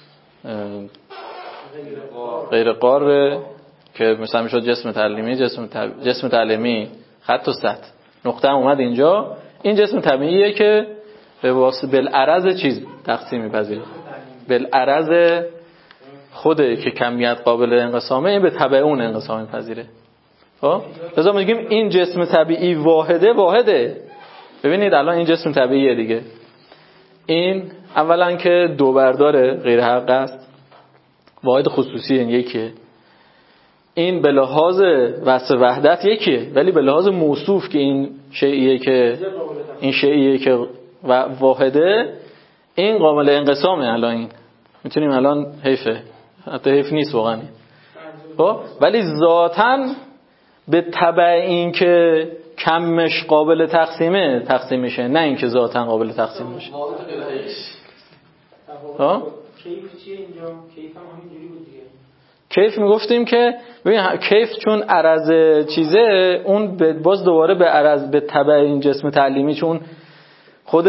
Speaker 2: غیر قاره که مثلا میشد جسم تعلیمی، جسم تعلیمی خط و سطح، نقطه هم اومد اینجا. این جسم طبیعیه که به واسطه بالعرض چیز تقسیم می‌پذیره، بالعرض خوده که کمیت قابل انقسامه، این به تبع اون انقسام می‌پذیره. خب لذا میگیم این جسم طبیعی واحده. ببینید الان این جسم طبیعیه دیگه، این اولا که 2 برداره غیر حق است، واحد خصوصی این یکیه. این به لحاظ وصف وحدت یکیه ولی به لحاظ موصوف که این شیئیه که واحده، این قابل انقسامه. الان این میتونیم الان حیفه، حتی حیف نیست واقعا، خب ولی ذاتاً به تبع این که کمش قابل تقسیم میشه، نه این که ذاتاً قابل تقسیم میشه. ها
Speaker 1: کیف چیه اینجا؟ کیف هم همینجوری بود دیگه.
Speaker 2: کیف میگفتیم که ببین کیف چون عرض چیزه، اون باز دوباره به عرض به تبع این جسم تعلیمی، چون خود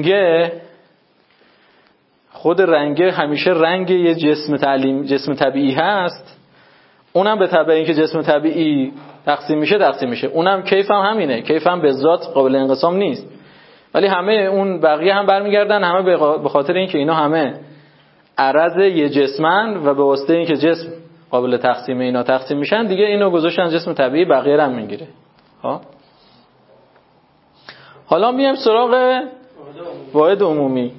Speaker 2: رنگه همیشه رنگ یه جسم طبیعی هست، اونم به تبع این که جسم طبیعی تقسیم میشه. اونم کیف هم همینه، کیف هم به ذات قابل انقسام نیست ولی همه اون بقیه هم برمیگردن همه به خاطر این که اینا همه عرض یه جسمن و به واسطه این که جسم قابل تقسیم اینا تقسیم میشن دیگه اینو گذاشتن جسم طبیعی، بقیه رو هم میگیره. ها حالا میایم سراغ واحد عمومی.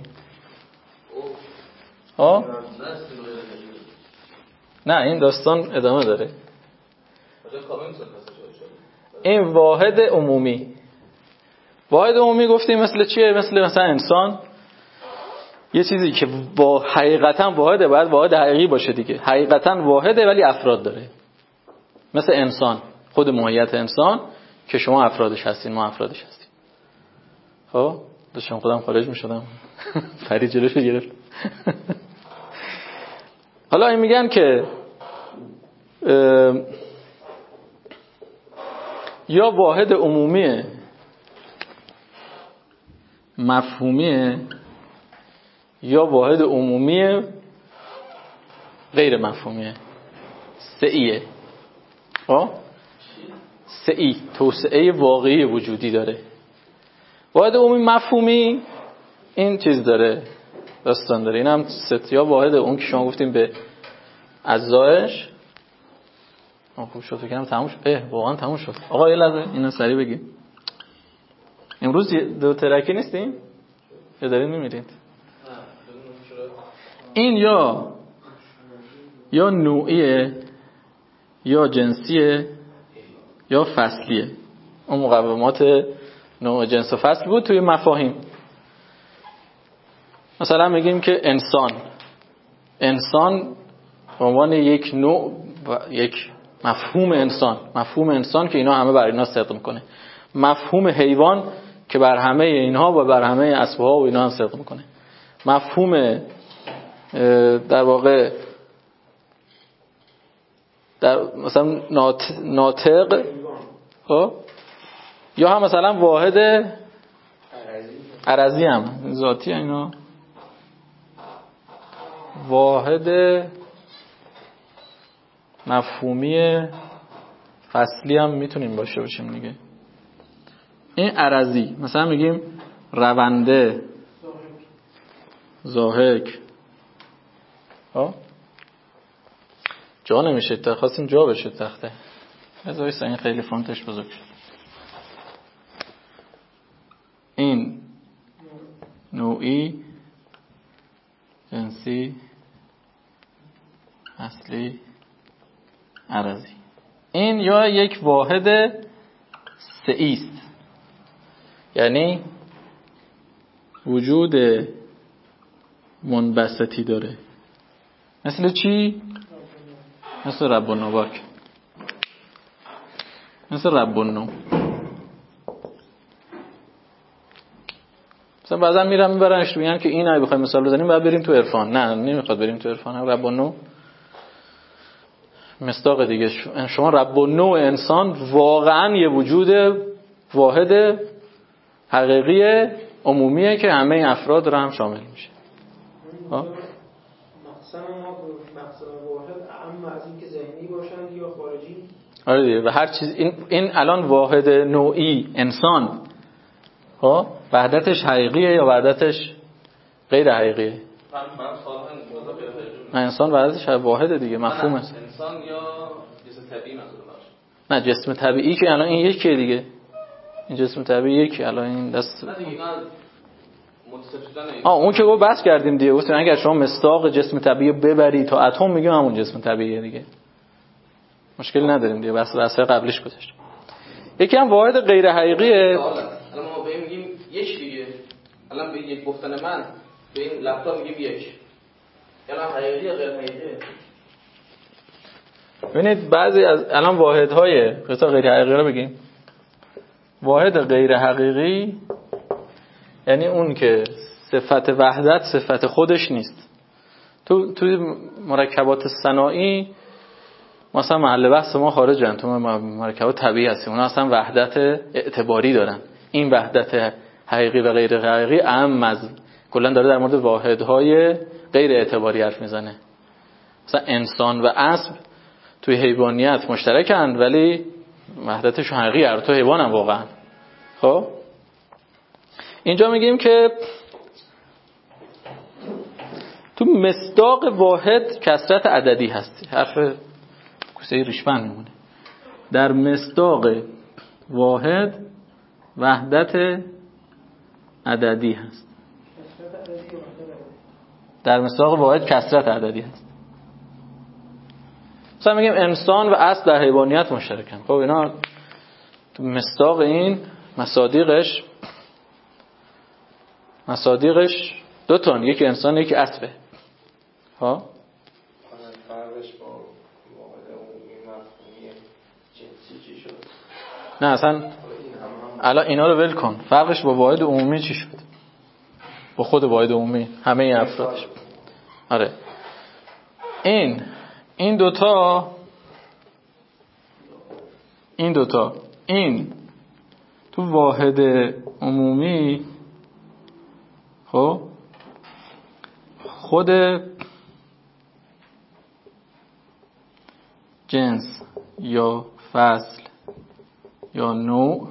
Speaker 2: ها نه این داستان ادامه داره. این واحد عمومی، واحد عمومی گفتیم مثل چیه؟ مثلا انسان، یه چیزی که با حقیقتا واحده باید واحد حقیقی باشه دیگه. حقیقتا واحده ولی افراد داره. مثل انسان، خود ماهیت انسان که شما افرادش هستین، ما افرادش هستیم. خب داشتم خودم خارج میشدم فرید جلوشو گرفت. حالا این میگن که یا واحد عمومی مفهومیه یا واحد عمومی غیر مفهومیه، سعیه. سعی توسعه واقعی وجودی داره. واحد عمومی مفهومی این چیز داره، داستان داره. این هم ست یا واحد اون که شما گفتیم به اجزایش. خوب شد فکرم تموم شد. واقعا تموم شد. آقا یه لحظه اینو سریع بگیم. امروز دو ترکی نیستیم؟ یا دارید میمیرید؟ این یا نوعیه یا جنسیه یا فصلیه. اون مقومات نوع جنس و فصل بود توی مفاهیم. مثلا میگیم که انسان به عنوان یک نوع و یک مفهوم انسان که اینا همه بر اینا صدق میکنه. مفهوم حیوان که بر همه اینها و بر همه اسبها و اینا هم صدق میکنه. مفهوم در واقع در مثلا ناطق یا هم مثلا واحد عرضی هم ذاتی اینا، واحد مفهومی فصلی هم میتونیم باشه باشیم دیگه. این عرضی مثلا میگیم رونده، ضاحک. جا نمیشه، خواستیم جا بشه تخته. بذارید این خیلی فونتش بزرگ شد. این نوعی، جنسی، اصلی، عرضی. این یا یک واحد سعی است، یعنی وجود منبسطی داره. مثل چی؟ مثل رب النواک، مثل رب النو. مثلا بعضا میبرنش میگن که این اگه بخوایم مثال بزنیم باید بریم تو عرفان. نه نمیخواد بریم تو عرفان. رب النو مصداق دیگه. شما رب النو انسان واقعا یه وجود واحد حقیقی عمومیه که همه افراد رو هم شامل میشه.
Speaker 1: مقصد ما مقصد واحد اما از این که ذهنی باشند یا خارجی.
Speaker 2: آره دیگه. و هر چیز این الان واحد نوعی انسان وحدتش حقیقیه یا وحدتش غیر حقیقیه؟ من انسان وحدتش واحده دیگه، مفهومه.
Speaker 3: انسان یا جسم طبیعی مثلا باشه.
Speaker 2: نه جسم طبیعی که الان این یکیه دیگه. این جسم طبیعیه که الان این دست اون که گفت بحث کردیم دیگه. گفتیم اگر شما مصداق جسم طبیعی ببری تا اتم میگیم همون جسم طبیعیه دیگه. مشکلی نداریم دیگه. بحث قبلیش گذاشتیم. یکی هم واحد غیر حقیقیه.
Speaker 3: الان ما به میگیم یک دیگه. الان به یک گفتن من به این لپتاپ میگیم یک. الان حقیقیه غیر حقیقیه.
Speaker 2: ببینید بعضی از الان واحدهای غیر حقیقی رو بگیم. واحد غیر حقیقی یعنی اون که صفت وحدت صفت خودش نیست. توی مرکبات صناعی مثلا محل بحث ما خارجن، تو مرکبات طبیعی هستیم، اونا اصلا وحدت اعتباری دارن. این وحدت حقیقی و غیر حقیقی اهم از کلا داره در مورد واحدهای غیر اعتباری حرف میزنه. مثلا انسان و اسب توی حیوانیت مشترکن ولی وحدتشون حقیقی هر تو حیوان هم واقعا. خب اینجا میگیم که تو مصداق واحد کثرت عددی هستی. حرف کوسه ریشفند میمونه. در مصداق واحد وحدت عددی هست. در مصداق واحد کثرت عددی هست. مثلا میگیم انسان و اسب در حیوانیت مشترکن. خب اینا تو مصداق این مصادیقش دو تان، یکی انسان یکی اسبه. ها
Speaker 1: فرقش با واحد عمومی مفهومی جنسی چی شد؟
Speaker 2: نه اصلا الان اینا رو ول کن. فرقش با واحد عمومی چی شد؟ با خود واحد عمومی همه افرادش. آره این دوتا این تو واحد عمومی خب خود جنس یا فصل یا نوع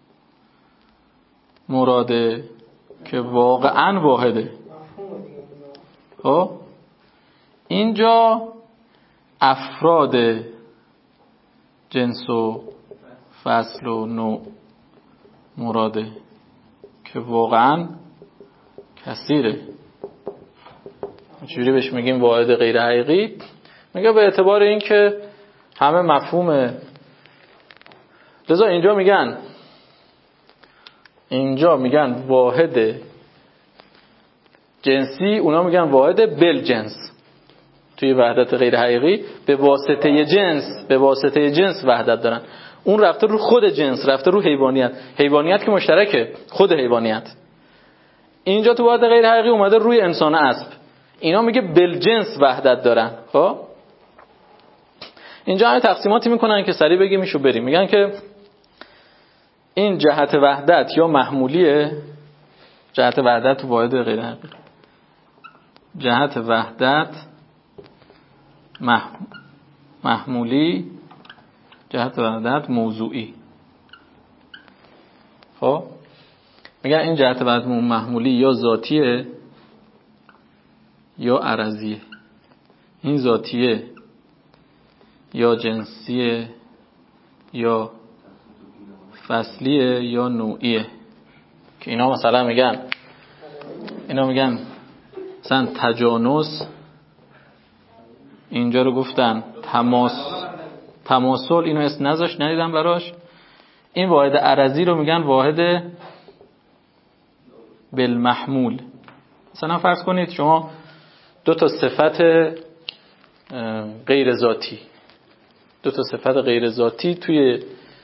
Speaker 2: مراده که واقعا واحده. خب اینجا افراد جنس و فصل و نوع مراده که واقعا کثیره. چجوری بهش میگیم واحد غیر حقیقی؟ میگه به اعتبار این که همه مفهومه. لذا اینجا میگن واحد جنسی، اونا میگن واحد بل-جنس. توی وحدت غیر حقیقی به واسطه جنس وحدت دارن. اون رفته رو خود جنس، رفته رو حیوانیت که مشترکه، خود حیوانیت. اینجا تو واحد غیر حقیقی اومده روی انسان اسب. اینا میگه بل-جنس وحدت دارن. خب اینجا همه تقسیماتی میکنن که سریع بگیم میشو بریم. میگن که این جهت وحدت یا محمولیه. جهت وحدت تو واحد غیر حقیقی، جهت وحدت محمولی، جهت وحدت موضوعی. خب میگن این جهت وحدت محمولی یا ذاتیه یا عرضیه. این ذاتیه یا جنسیه یا فصلیه یا نوعیه. که اینا مثلا میگن مثلا تجانس، اینجا رو گفتن تماسل، اینو اسم نذاشت ندیدم براش. این واحد عرضی رو میگن واحد بالمحمول. مثلا فرض کنید شما دو تا صفت غیر ذاتی توی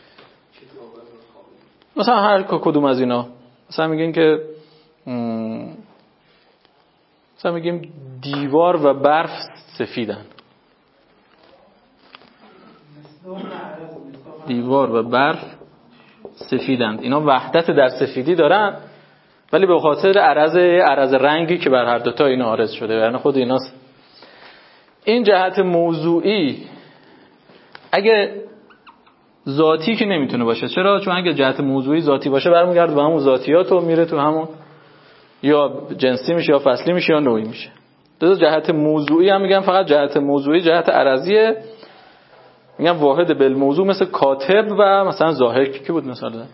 Speaker 2: مثلا هر کدوم از اینا، مثلا میگین که مثلا میگیم دیوار و برف سفیدن. دیوار و برف سفیدند. اینا وحدت در سفیدی دارن، ولی به خاطر عرض رنگی که بر هر دوتا اینا عارض شده، یعنی خود ایناست. این جهت موضوعی اگه ذاتی که نمیتونه باشه. چرا؟ چون اگه جهت موضوعی ذاتی باشه برمیگرده به همون ذاتیات و میره تو همون یا جنسی میشه یا فصلی میشه یا نوعی میشه. دو جهت موضوعی هم میگن فقط جهت موضوعی جهت عرضیه. میگن واحد بالموضوع مثل کاتب و مثلا ضاحک. کی بود مثال ده؟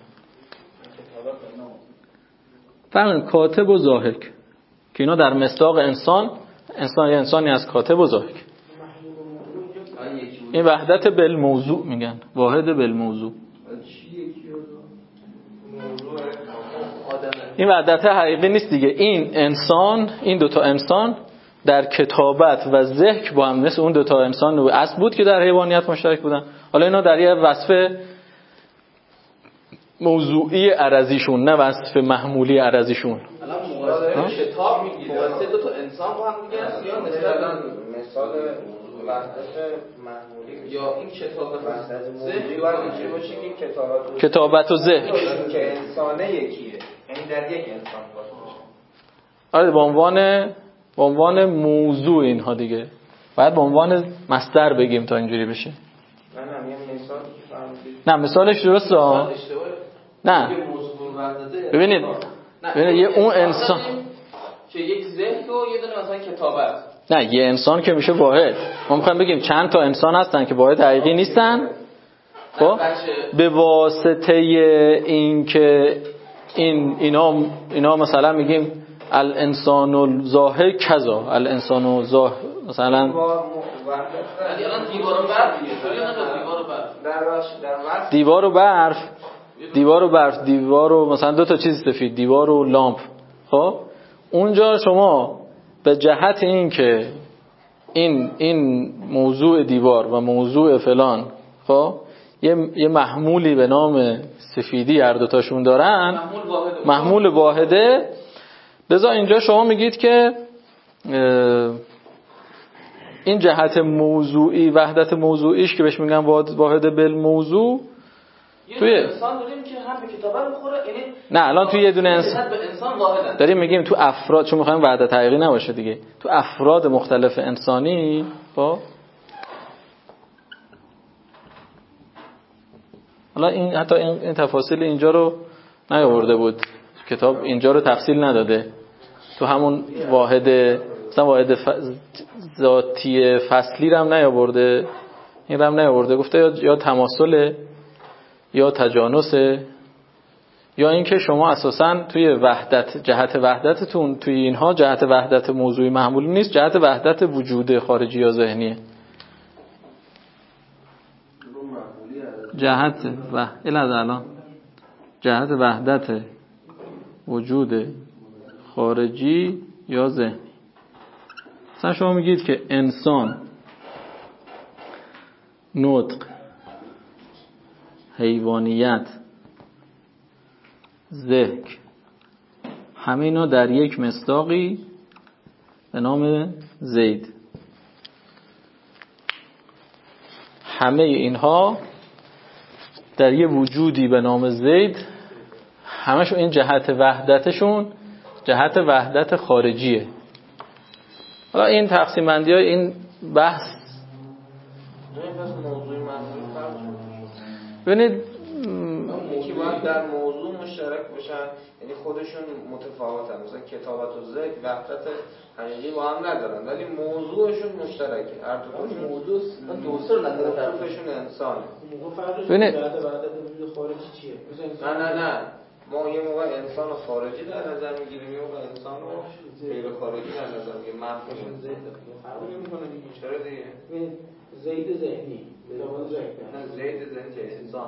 Speaker 2: فرق کاتب و ضاحک که اینا در مصداق انسانی از کاتب و ضاحک. این وحدت بالموضوع میگن، واحد بالموضوع. این وحدت حقیقی نیست دیگه. این دوتا انسان در کتابت و ذکر با هم مثل اون دوتا انسان و اسب بود که در حیوانیت مشترک بودن. حالا اینا در یه وصف موضوعی عرضیشون، نه وصف محمولی عرضیشون.
Speaker 3: الان موازنه کتاب میگیره واسه دو تا انسان با هم میگن یا
Speaker 1: مثال وحدت محمولی
Speaker 3: یا این کتاب
Speaker 1: ذهن باید باشه که
Speaker 2: کتابت و ذهن
Speaker 1: که انسانه یکیه، یعنی در یک انسان باشه.
Speaker 2: آره به عنوان موضوع اینها دیگه. باید به عنوان مصدر بگیم تا اینجوری بشه. نه مثالش درسته ها. نه ببینید یه اون انسان
Speaker 3: که یک ذهن و یه دونه مثلا کتابت
Speaker 2: نه یه انسان که میشه واحد. ما میخوایم بگیم چند تا انسان هستن که واحد حقیقی نیستن، خب به واسطه این که اینا مثلا میگیم الانسان الظاهر کذا، الانسان الظاهر مثلا دیوار و برف، دیوار و مثلا دو تا چیز سفید، دیوار و لامپ. خب اونجا شما به جهت این که این موضوع دیوار و موضوع فلان خب یه محمولی به نام سفیدی هر دوتاشون دارن، محمول واحده. لذا اینجا شما میگید که این جهت موضوعی، وحدت موضوعیش که بهش میگن واحد بالموضوع، توی
Speaker 3: انسان داریم که هم به کتابه بخوره، یعنی
Speaker 2: نه الان توی یه دونه انسان
Speaker 3: واحدن
Speaker 2: داریم میگیم تو افراد، چون میخوایم وحدت حقیقی نباشه دیگه، تو افراد مختلف انسانی با حالا این حتی این تفاصیل اینجا رو نیاورده بود کتاب، اینجا رو تفصیل نداده. تو همون واحد مثلا واحد ذاتی فصلی رو هم نیاورده، این رو هم نیاورده، گفته یا تماثله یا تجانسه، یا اینکه شما اساساً توی وحدت، جهت وحدتتون توی اینها جهت وحدت موضوعی محمول نیست، جهت وحدت وجود خارجی یا ذهنیه. جهت وحدت وجود خارجی یا ذهنی. مثلا شما میگید که انسان، نطق، حیوانیت، ذکر، همه اینا در یک مصداقی به نام زید. همه اینها در یه وجودی به نام زید، همشون این جهت وحدتشون جهت وحدت خارجیه. حالا این تقسیم بندی های این بحث ببینید
Speaker 1: یکی باید در موضوع مشترک باشن، یعنی خودشون متفاوتن، مثلا کتابت و ذکر وحدت حقیقی با هم ندارن ولی موضوعشون مشترکه، هر دوتاشون موضوع دوستر موضوعشون انسانه.
Speaker 2: ببینید
Speaker 1: وحدت وجود خارجی چیه؟ نه ما یه موقع انسان خارجی در نظر میگیریم، یه موقع انسان غیر خارجی در نظر میگیریم. مفهوم زید فرق نمیکنه دیگه. چرا دیگه؟ زید ذهنی نه زید ذهنی چه انسان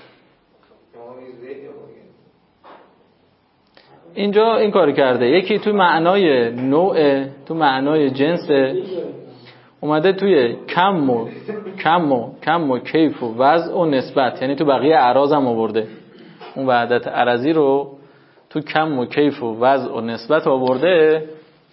Speaker 2: اینجا این کار کرده. یکی تو معنای نوع، تو معنای جنس اومده توی کم و کیف و وضع و نسبت، یعنی تو بقیه اعراض هم آورده. اون وحدت عرضی رو تو کم و کیف و وضع و نسبت آورده.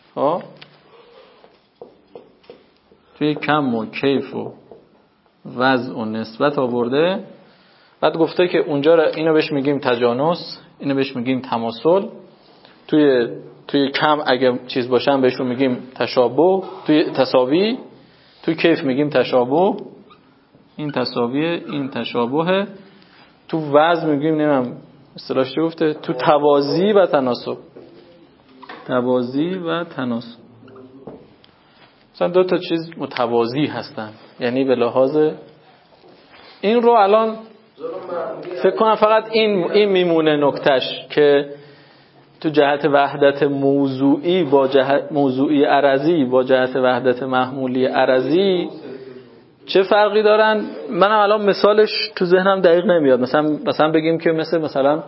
Speaker 2: توی کم و کیف و وضع و نسبت آورده. بعد گفته که اونجا اینو بهش میگیم تجانس، اینو بهش میگیم تماثل. توی کم اگه چیز باشن بهشون میگیم تشابه، توی تساوی. توی کیف میگیم تشابه، این تساویه، این تشابهه. تو وضع میگیم نمیم اصطلاحش چی گفته، تو توازی و تناسب. توازی و تناسب مثلا دو تا چیز متوازی هستن، یعنی به لحاظ این رو الان فکر کنم فقط این میمونه نکتهش که تو جهت وحدت موضوعی با جهت موضوعی عرضی با جهت وحدت محمولی عرضی چه فرقی دارن. منم الان مثالش تو ذهنم دقیق نمیاد. مثلا بگیم که مثلا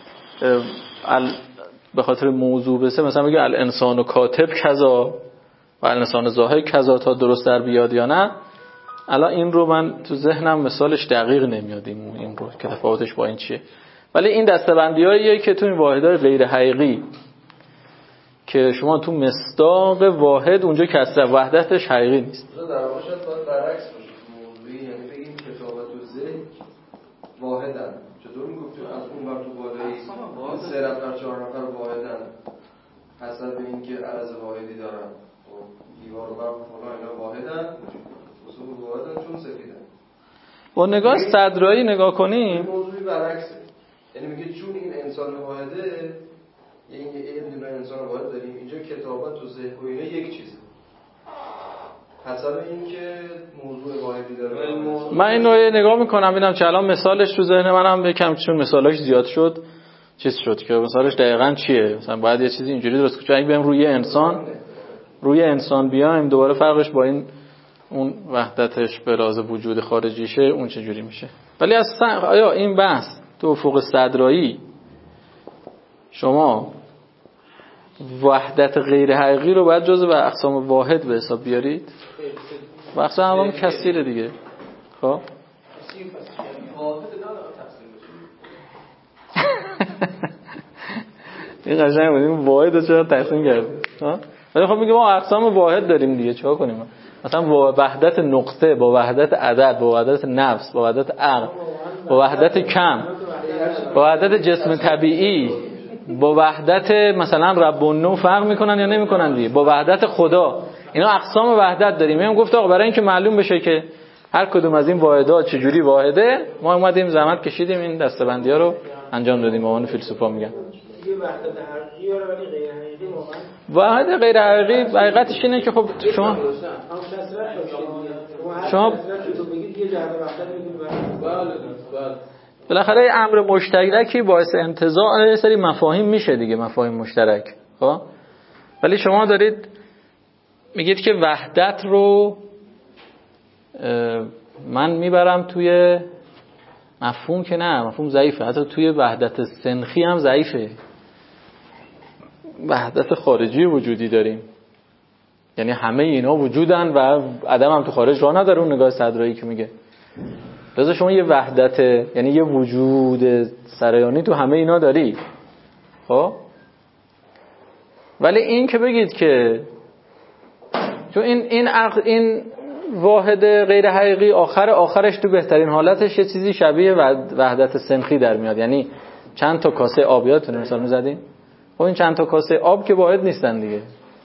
Speaker 2: به خاطر موضوع بسه مثلا بگیم الانسان و کاتب کذا و الانسان ظاهر کذا تا درست در بیاد یا نه. الان این رو من تو ذهنم مثالش دقیق نمیاد این رو که تفاوتش با این چیه. ولی این دسته‌بندیاییه که تو این واحدهای غیر حقیقی که شما تو مصداق واحد اونجا که اصلا وحدتش حقیقی نیست.
Speaker 1: در واقع شاید باید برعکس باشه موضوعی، یعنی بگیم کتابت و ذکر واحدن. چطور میگفتیم از اون ور تو بالایی 3 نفر 4 نفر واحدن حسب اینکه عرض واحدی دارن، دیوار و برق و فلان اینا واحدن، اصول واحدن چون سفیدن.
Speaker 2: با نگاه صدرایی نگاه کنیم
Speaker 1: موضوعی برعکسه، یعنی میگه چون این انسان واحده، یعنی یه دونه انسان واحد داریم اینجا، کتابت و ذهن و اینا یک چیزه. حسب اینکه موضوع واحدی داره.
Speaker 2: من این نوعی نگاه میکنم ببینم چه الان مثالش تو ذهن منم بکم، چون مثالاش زیاد شد چیز شد که مثالش دقیقاً چیه. مثلا باید یه چیزی اینجوری درست کنیم، اگه بریم روی انسان بیایم دوباره فرقش با این اون وحدتش به راز وجود خارجیشه اون چه جوری میشه. ولی اصلا آیا این بحث تو افق صدرایی شما وحدت غیر حقیقی رو باید جزو اقسام واحد به حساب بیارید؟ و اقسام هم کثیره دیگه. خب این قشنگ بود، این واحد رو چرا تقسیم کردیم؟ ولی خب میگه ما اقسام واحد داریم دیگه، چیکار کنیم؟ مثلا با وحدت نقطه، با وحدت عدد، با وحدت نفس، با وحدت عقل، با وحدت کم، با وحدت جسم طبیعی، با وحدت مثلا رب و نو فرق میکنن یا نمیکنن دیگه، با وحدت خدا. اینا اقسام وحدت داریم. میگم گفت آقا برای اینکه معلوم بشه که هر کدوم از این واحدات چجوری واحده، ما اومدیم زحمت کشیدیم این دسته‌بندی‌ها رو انجام دادیم. عنوان فیلسوفا میگن
Speaker 4: یه وحدت حقیقی ولی غیر حقیقی
Speaker 2: واقعا. وحدت غیر حقیقی حقیقتش اینه که خب شما بالاخره امر مشترکی باعث انتزاع یه سری مفاهیم میشه دیگه، مفاهیم مشترک. خب ولی شما دارید میگید که وحدت رو من میبرم توی مفهوم که نه، مفهوم ضعیفه. حتی توی وحدت سنخی هم ضعیفه. وحدت خارجی وجودی داریم، یعنی همه اینا وجودن و عدم هم تو خارج راه نداره. اون نگاه صدرایی که میگه لذا شما یه وحدت، یعنی یه وجود سرایانی تو همه اینا داری. خب ولی این که بگید که چون این واحد غیر حقیقی آخرش تو بهترین حالتش یه چیزی شبیه وحدت سنخی در میاد. یعنی چند تا کاسه آب، یادتونه مثال می‌زدیم؟ خب این چند تا کاسه آب که واحد نیستن دیگه.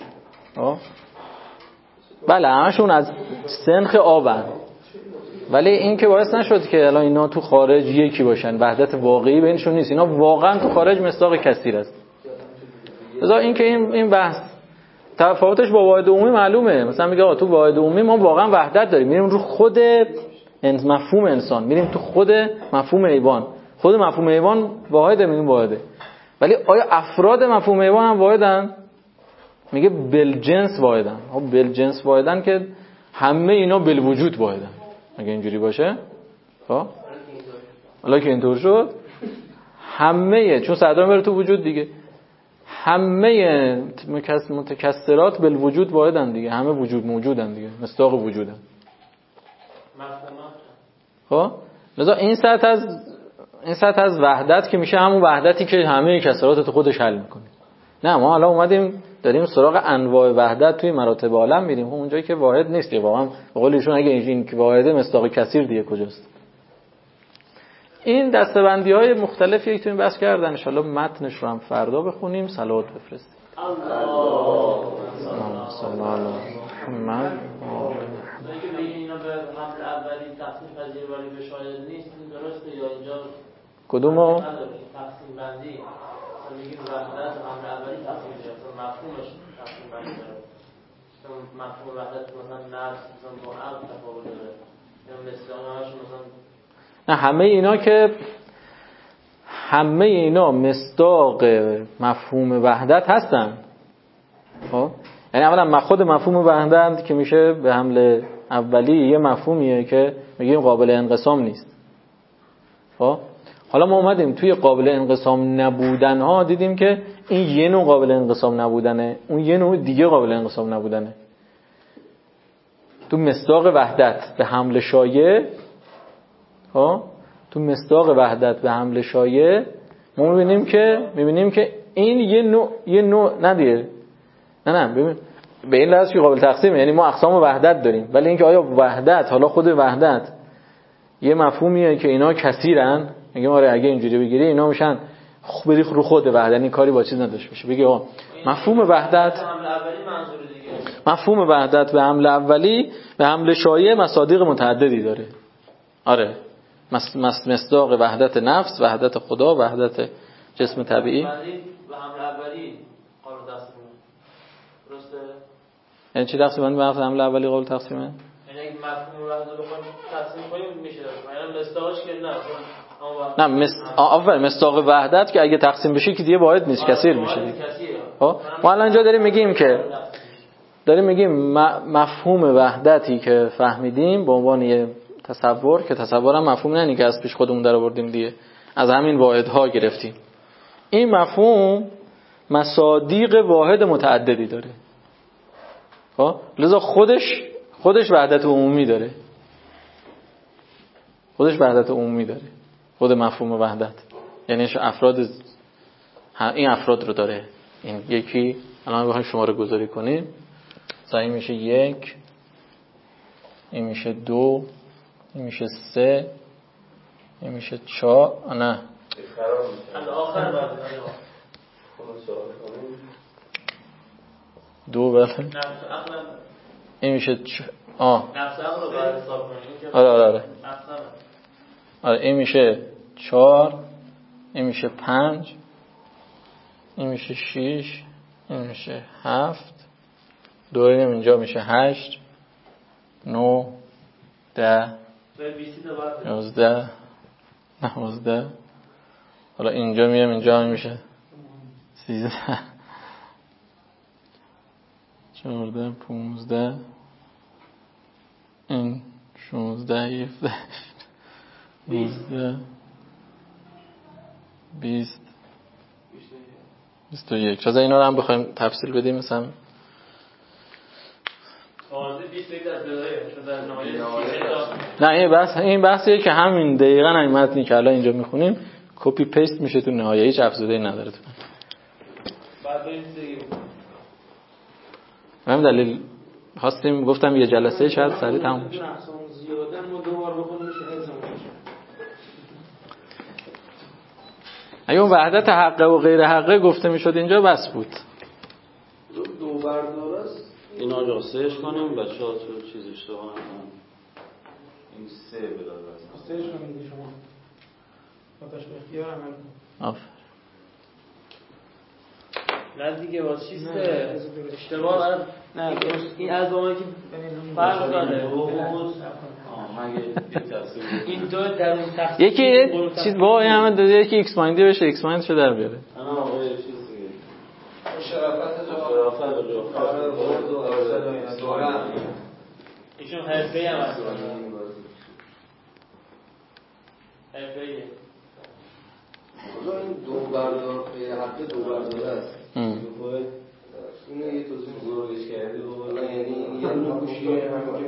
Speaker 2: بله همشون از سنخ آبن، ولی این که باعث نشد که الان اینا تو خارج یکی باشن. وحدت واقعی بینشون نیست. اینا واقعا تو خارج مصداق کثیر است. لذا این که این بحث تفاوتش با واحد عمومی معلومه. مثلا میگه آقا تو واحد عمومی ما واقعا وحدت داریم، میریم رو خود مفهوم انسان، میریم تو خود مفهوم حیوان. خود مفهوم حیوان واحده، میگیم واحده. ولی آیا افراد مفهوم حیوان هم واحدن؟ میگه بالجنس واحدن. خب بالجنس واحدن که همه اینا بالوجود واحدن. اگه اینجوری باشه خب حالا که اینطور شد همه، چون صدران بره تو وجود دیگه، همه متکثرات بالوجود واحدن دیگه، همه وجود موجودن دیگه، مصداق وجودن. خب لذا این سطح از وحدت که میشه همون وحدتی که همه کثرات تو خودش حل میکنه. نه ما حالا اومدیم داریم سراغ انواع وحدت توی مراتب عالم میریم. اونجایی که واحد نیست دیگه، واقعا به قول ایشون اگه این که واحده مصداق کثیر دیگه کجاست؟ این دسته‌بندی‌های مختلفی که تو این بحث کردن، ان شاءالله متنش رو هم فردا بخونیم، صلوات بفرستیم. اللهم صل علی محمد.
Speaker 5: اینکه بگیم اینا به حمل اولی تقسیم پذیر ولی به شاید نیست، این درسته یا اینجا
Speaker 2: کدومو؟
Speaker 5: تقسیم بندی میگیم وحدت حمل اولی تقسیم میشه، مفهومش تقسیم بندی داره. مفهوم وحدت مثلا نفس مثلا با عقل تفاوت داره یا مثلا
Speaker 2: نه همه اینا که همه اینا مصداق مفهوم وحدت هستن. خب یعنی اولا خود مفهوم وحدت که میشه به حمل اولی یه مفهومیه که میگیم قابل انقسام نیست. خب حالا ما اومدیم توی قابل انقسام نبودن ها دیدیم که این یه نوع قابل انقسام نبودنه، اون یه نوع دیگه قابل انقسام نبودنه. تو مصداق وحدت به حمل شایع، تو مصداق وحدت به حمل شایع ما میبینیم که این یه نوع ندیه. نه ببین به این لحاظ که قابل تقسیمه، یعنی ما اقسام وحدت داریم، ولی اینکه آیا وحدت، حالا خود وحدت یه مفهومیه که اینا کثیرن، میگم آره اگه اینجوری بگیری اینا میشن بری رو خود وحدت، یعنی کاری با چیز نداشته باشه. بگی آقا مفهوم وحدت مفهوم وحدت به حمل اولی به حمل شایع مصادیق متعددی داره. آره مصداق وحدت نفس، وحدت خدا، وحدت جسم طبیعی.
Speaker 5: به حمل اولی قابل تقسیم درسته؟
Speaker 2: یعنی چی تقسیم بندی مفهوم حمله اولی قابل تقسیمه؟
Speaker 5: یعنی اگه مفهوم وحدت رو بخوایم تقسیم کنیم میشه، یعنی مصداقش که
Speaker 2: نه مصداق وحدت که اگه تقسیم بشه که دیگه واحد نیست، کثیر میشه. خب ما الان اینجا داریم میگیم مفهوم وحدتی که فهمیدیم به عنوان یه تصور، که تصورم مفهوم نه که از پیش خودمون در آوردیم دیگه، از همین واحدها گرفتیم. این مفهوم مصادیق واحد متعددی داره. خب لذا خودش وحدت عمومی داره. خود مفهوم وحدت یعنی این افراد رو داره. این یکی الان بخوایم شماره گذاری کنیم، این میشه 1، این میشه 2، این میشه 3، این میشه 4، نه
Speaker 5: آخر بعد
Speaker 2: 2 بله، این میشه
Speaker 5: نفس عقل رو باید حساب کنیم.
Speaker 2: آره این میشه 4، این میشه 5، این میشه 6، این میشه 7، دوباره اینجا میشه 8، 9، 10، 11، 12. حالا اینجا میام اینجا میشه 13، 14، 15، این 16، 17، 19، 20، 21. چرا اینا رو هم بخوایم تفصیل بدیم مثلا نه این بحثیه که همین دقیقاً این متنی که الان اینجا میخونیم کپی پیست میشه تو نهایه، هیچ افزوده‌ای نداره تو. همین دلیل خواستیم گفتم یه جلسه شاید سریع تموم بشه. اگه اون وحدت حقه و غیر حقه گفته میشد اینجا بس بود.
Speaker 1: دو بردار است.
Speaker 6: این آجا سهش کنیم بچه‌ها تو چیز اشتباه نکنن. این 3 بلاد است.
Speaker 4: سهش کنید شما. آتش به اختیار عمل کن.
Speaker 2: آفر.
Speaker 5: نه دیگه واسه چیز اشتباه نه این از اون که فرق داره. این دو در اون تفسیر
Speaker 2: یکی چیز با این همه داده یکی ایکس مایندی بشه، ایکس مایندشو در بیاره.
Speaker 6: آقا یه چیز دیگه.
Speaker 1: شرافت
Speaker 5: ایشون حرفه‌ای هم هست. حرفه‌ای.
Speaker 1: این دو بردار غیر حقه دو بردار است. اینو یه توضیح بزرگش کردی و یعنی یه نوشیه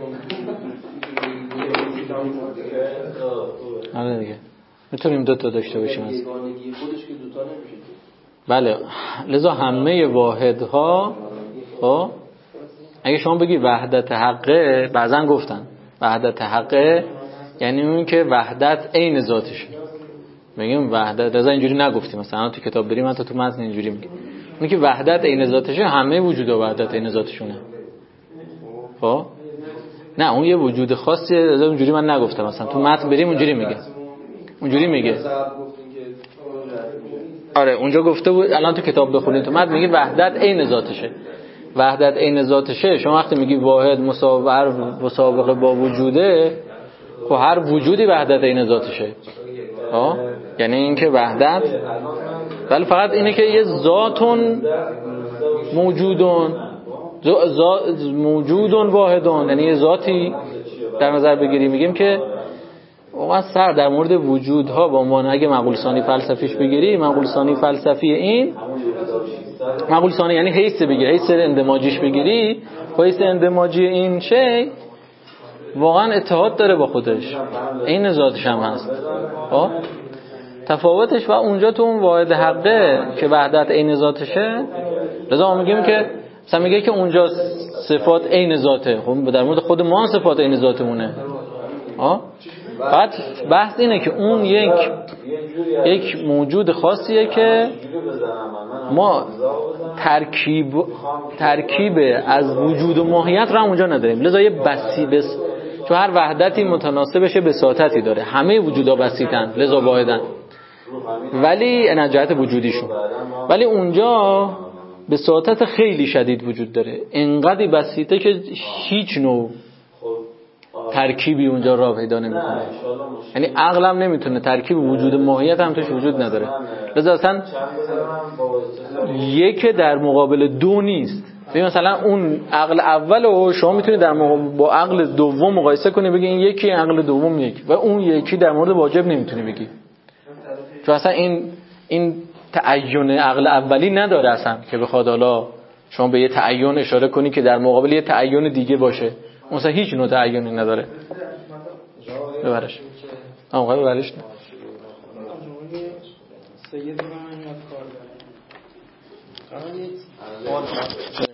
Speaker 2: آره دیگه میتونیم دو تا داشته باشیم.
Speaker 1: یگانگی خودش که دو تا نمیشه.
Speaker 2: بله لذا همه واحدها خب اگه شما بگی وحدت حقه، بعضن گفتن وحدت حقه یعنی اون که وحدت عین ذاتشه. میگیم وحدت رضا اینجوری نگفتیم، مثلا تو کتاب بریم حتی تو متن اینجوری میگه اون که وحدت عین ذاتشه، همه وجودا وحدت عین ذاتشونه. خب نه اون یه وجود خاصیه، رضا اونجوری من نگفتم، مثلا تو متن بریم اونجوری میگه آره اونجا گفته بود. الان تو کتاب بخونید تو متن میگه وحدت عین ذاتشه. وحدت عین ذاتشه شما وقتی میگی واحد مسابقه با وجوده، خب هر وجودی وحدت عین ذاتشه. یعنی اینکه وحدت ولی فقط اینه که یه ذاتون موجودون واحدون، یعنی یه ذاتی در نظر بگیری. میگیم که واقعا سر در مورد وجودها با عنوان اگه مقوله ثانی فلسفیش بگیری، مقوله ثانی فلسفی این مقوله ثانی یعنی حیث بگیری، حیث اندماجیش بگیری، حیث اندماجی این شی واقعا اتحاد داره با خودش، این ذاتش هم هست. تفاوتش و اونجا تو اون واحد حقه که وحدت عین ذاتشه، لذا ما میگیم که مثلا میگه که اونجا صفات عین ذاته، خب در مورد خود ما صفات عین ذاتمونه. بعد بحث اینه که اون یک موجود خاصیه که ما ترکیب از وجود و ماهیت رو هم اونجا نداریم، لذا یه چون هر وحدتی متناسبش بساطتی داره، همه وجودا بسیطن لذا واحدن، ولی ان جهت وجودیشون. ولی اونجا بساطت خیلی شدید وجود داره، انقدر بسیطه که هیچ نوع ترکیبی اونجا راه پیدا نمیکنه. یعنی عقلم نمیتونه ترکیب وجود ماهیت هم توش وجود نداره. لذا اصلا یک در مقابل دو نیست. مثلا اون عقل اول رو شما میتونید در با عقل دوم مقایسه کنی بگی این یکی، عقل دوم یک، و اون یکی در مورد واجب نمیتونی بگی، چون اصلا این تعین عقل اولی نداره اصلا که بخواد حالا شما به یه تعین اشاره کنی که در مقابل یه تعین دیگه باشه. مثلا هیچ نوع تعینی نداره. ببرش ببرش نه. سید من یاد کار داره.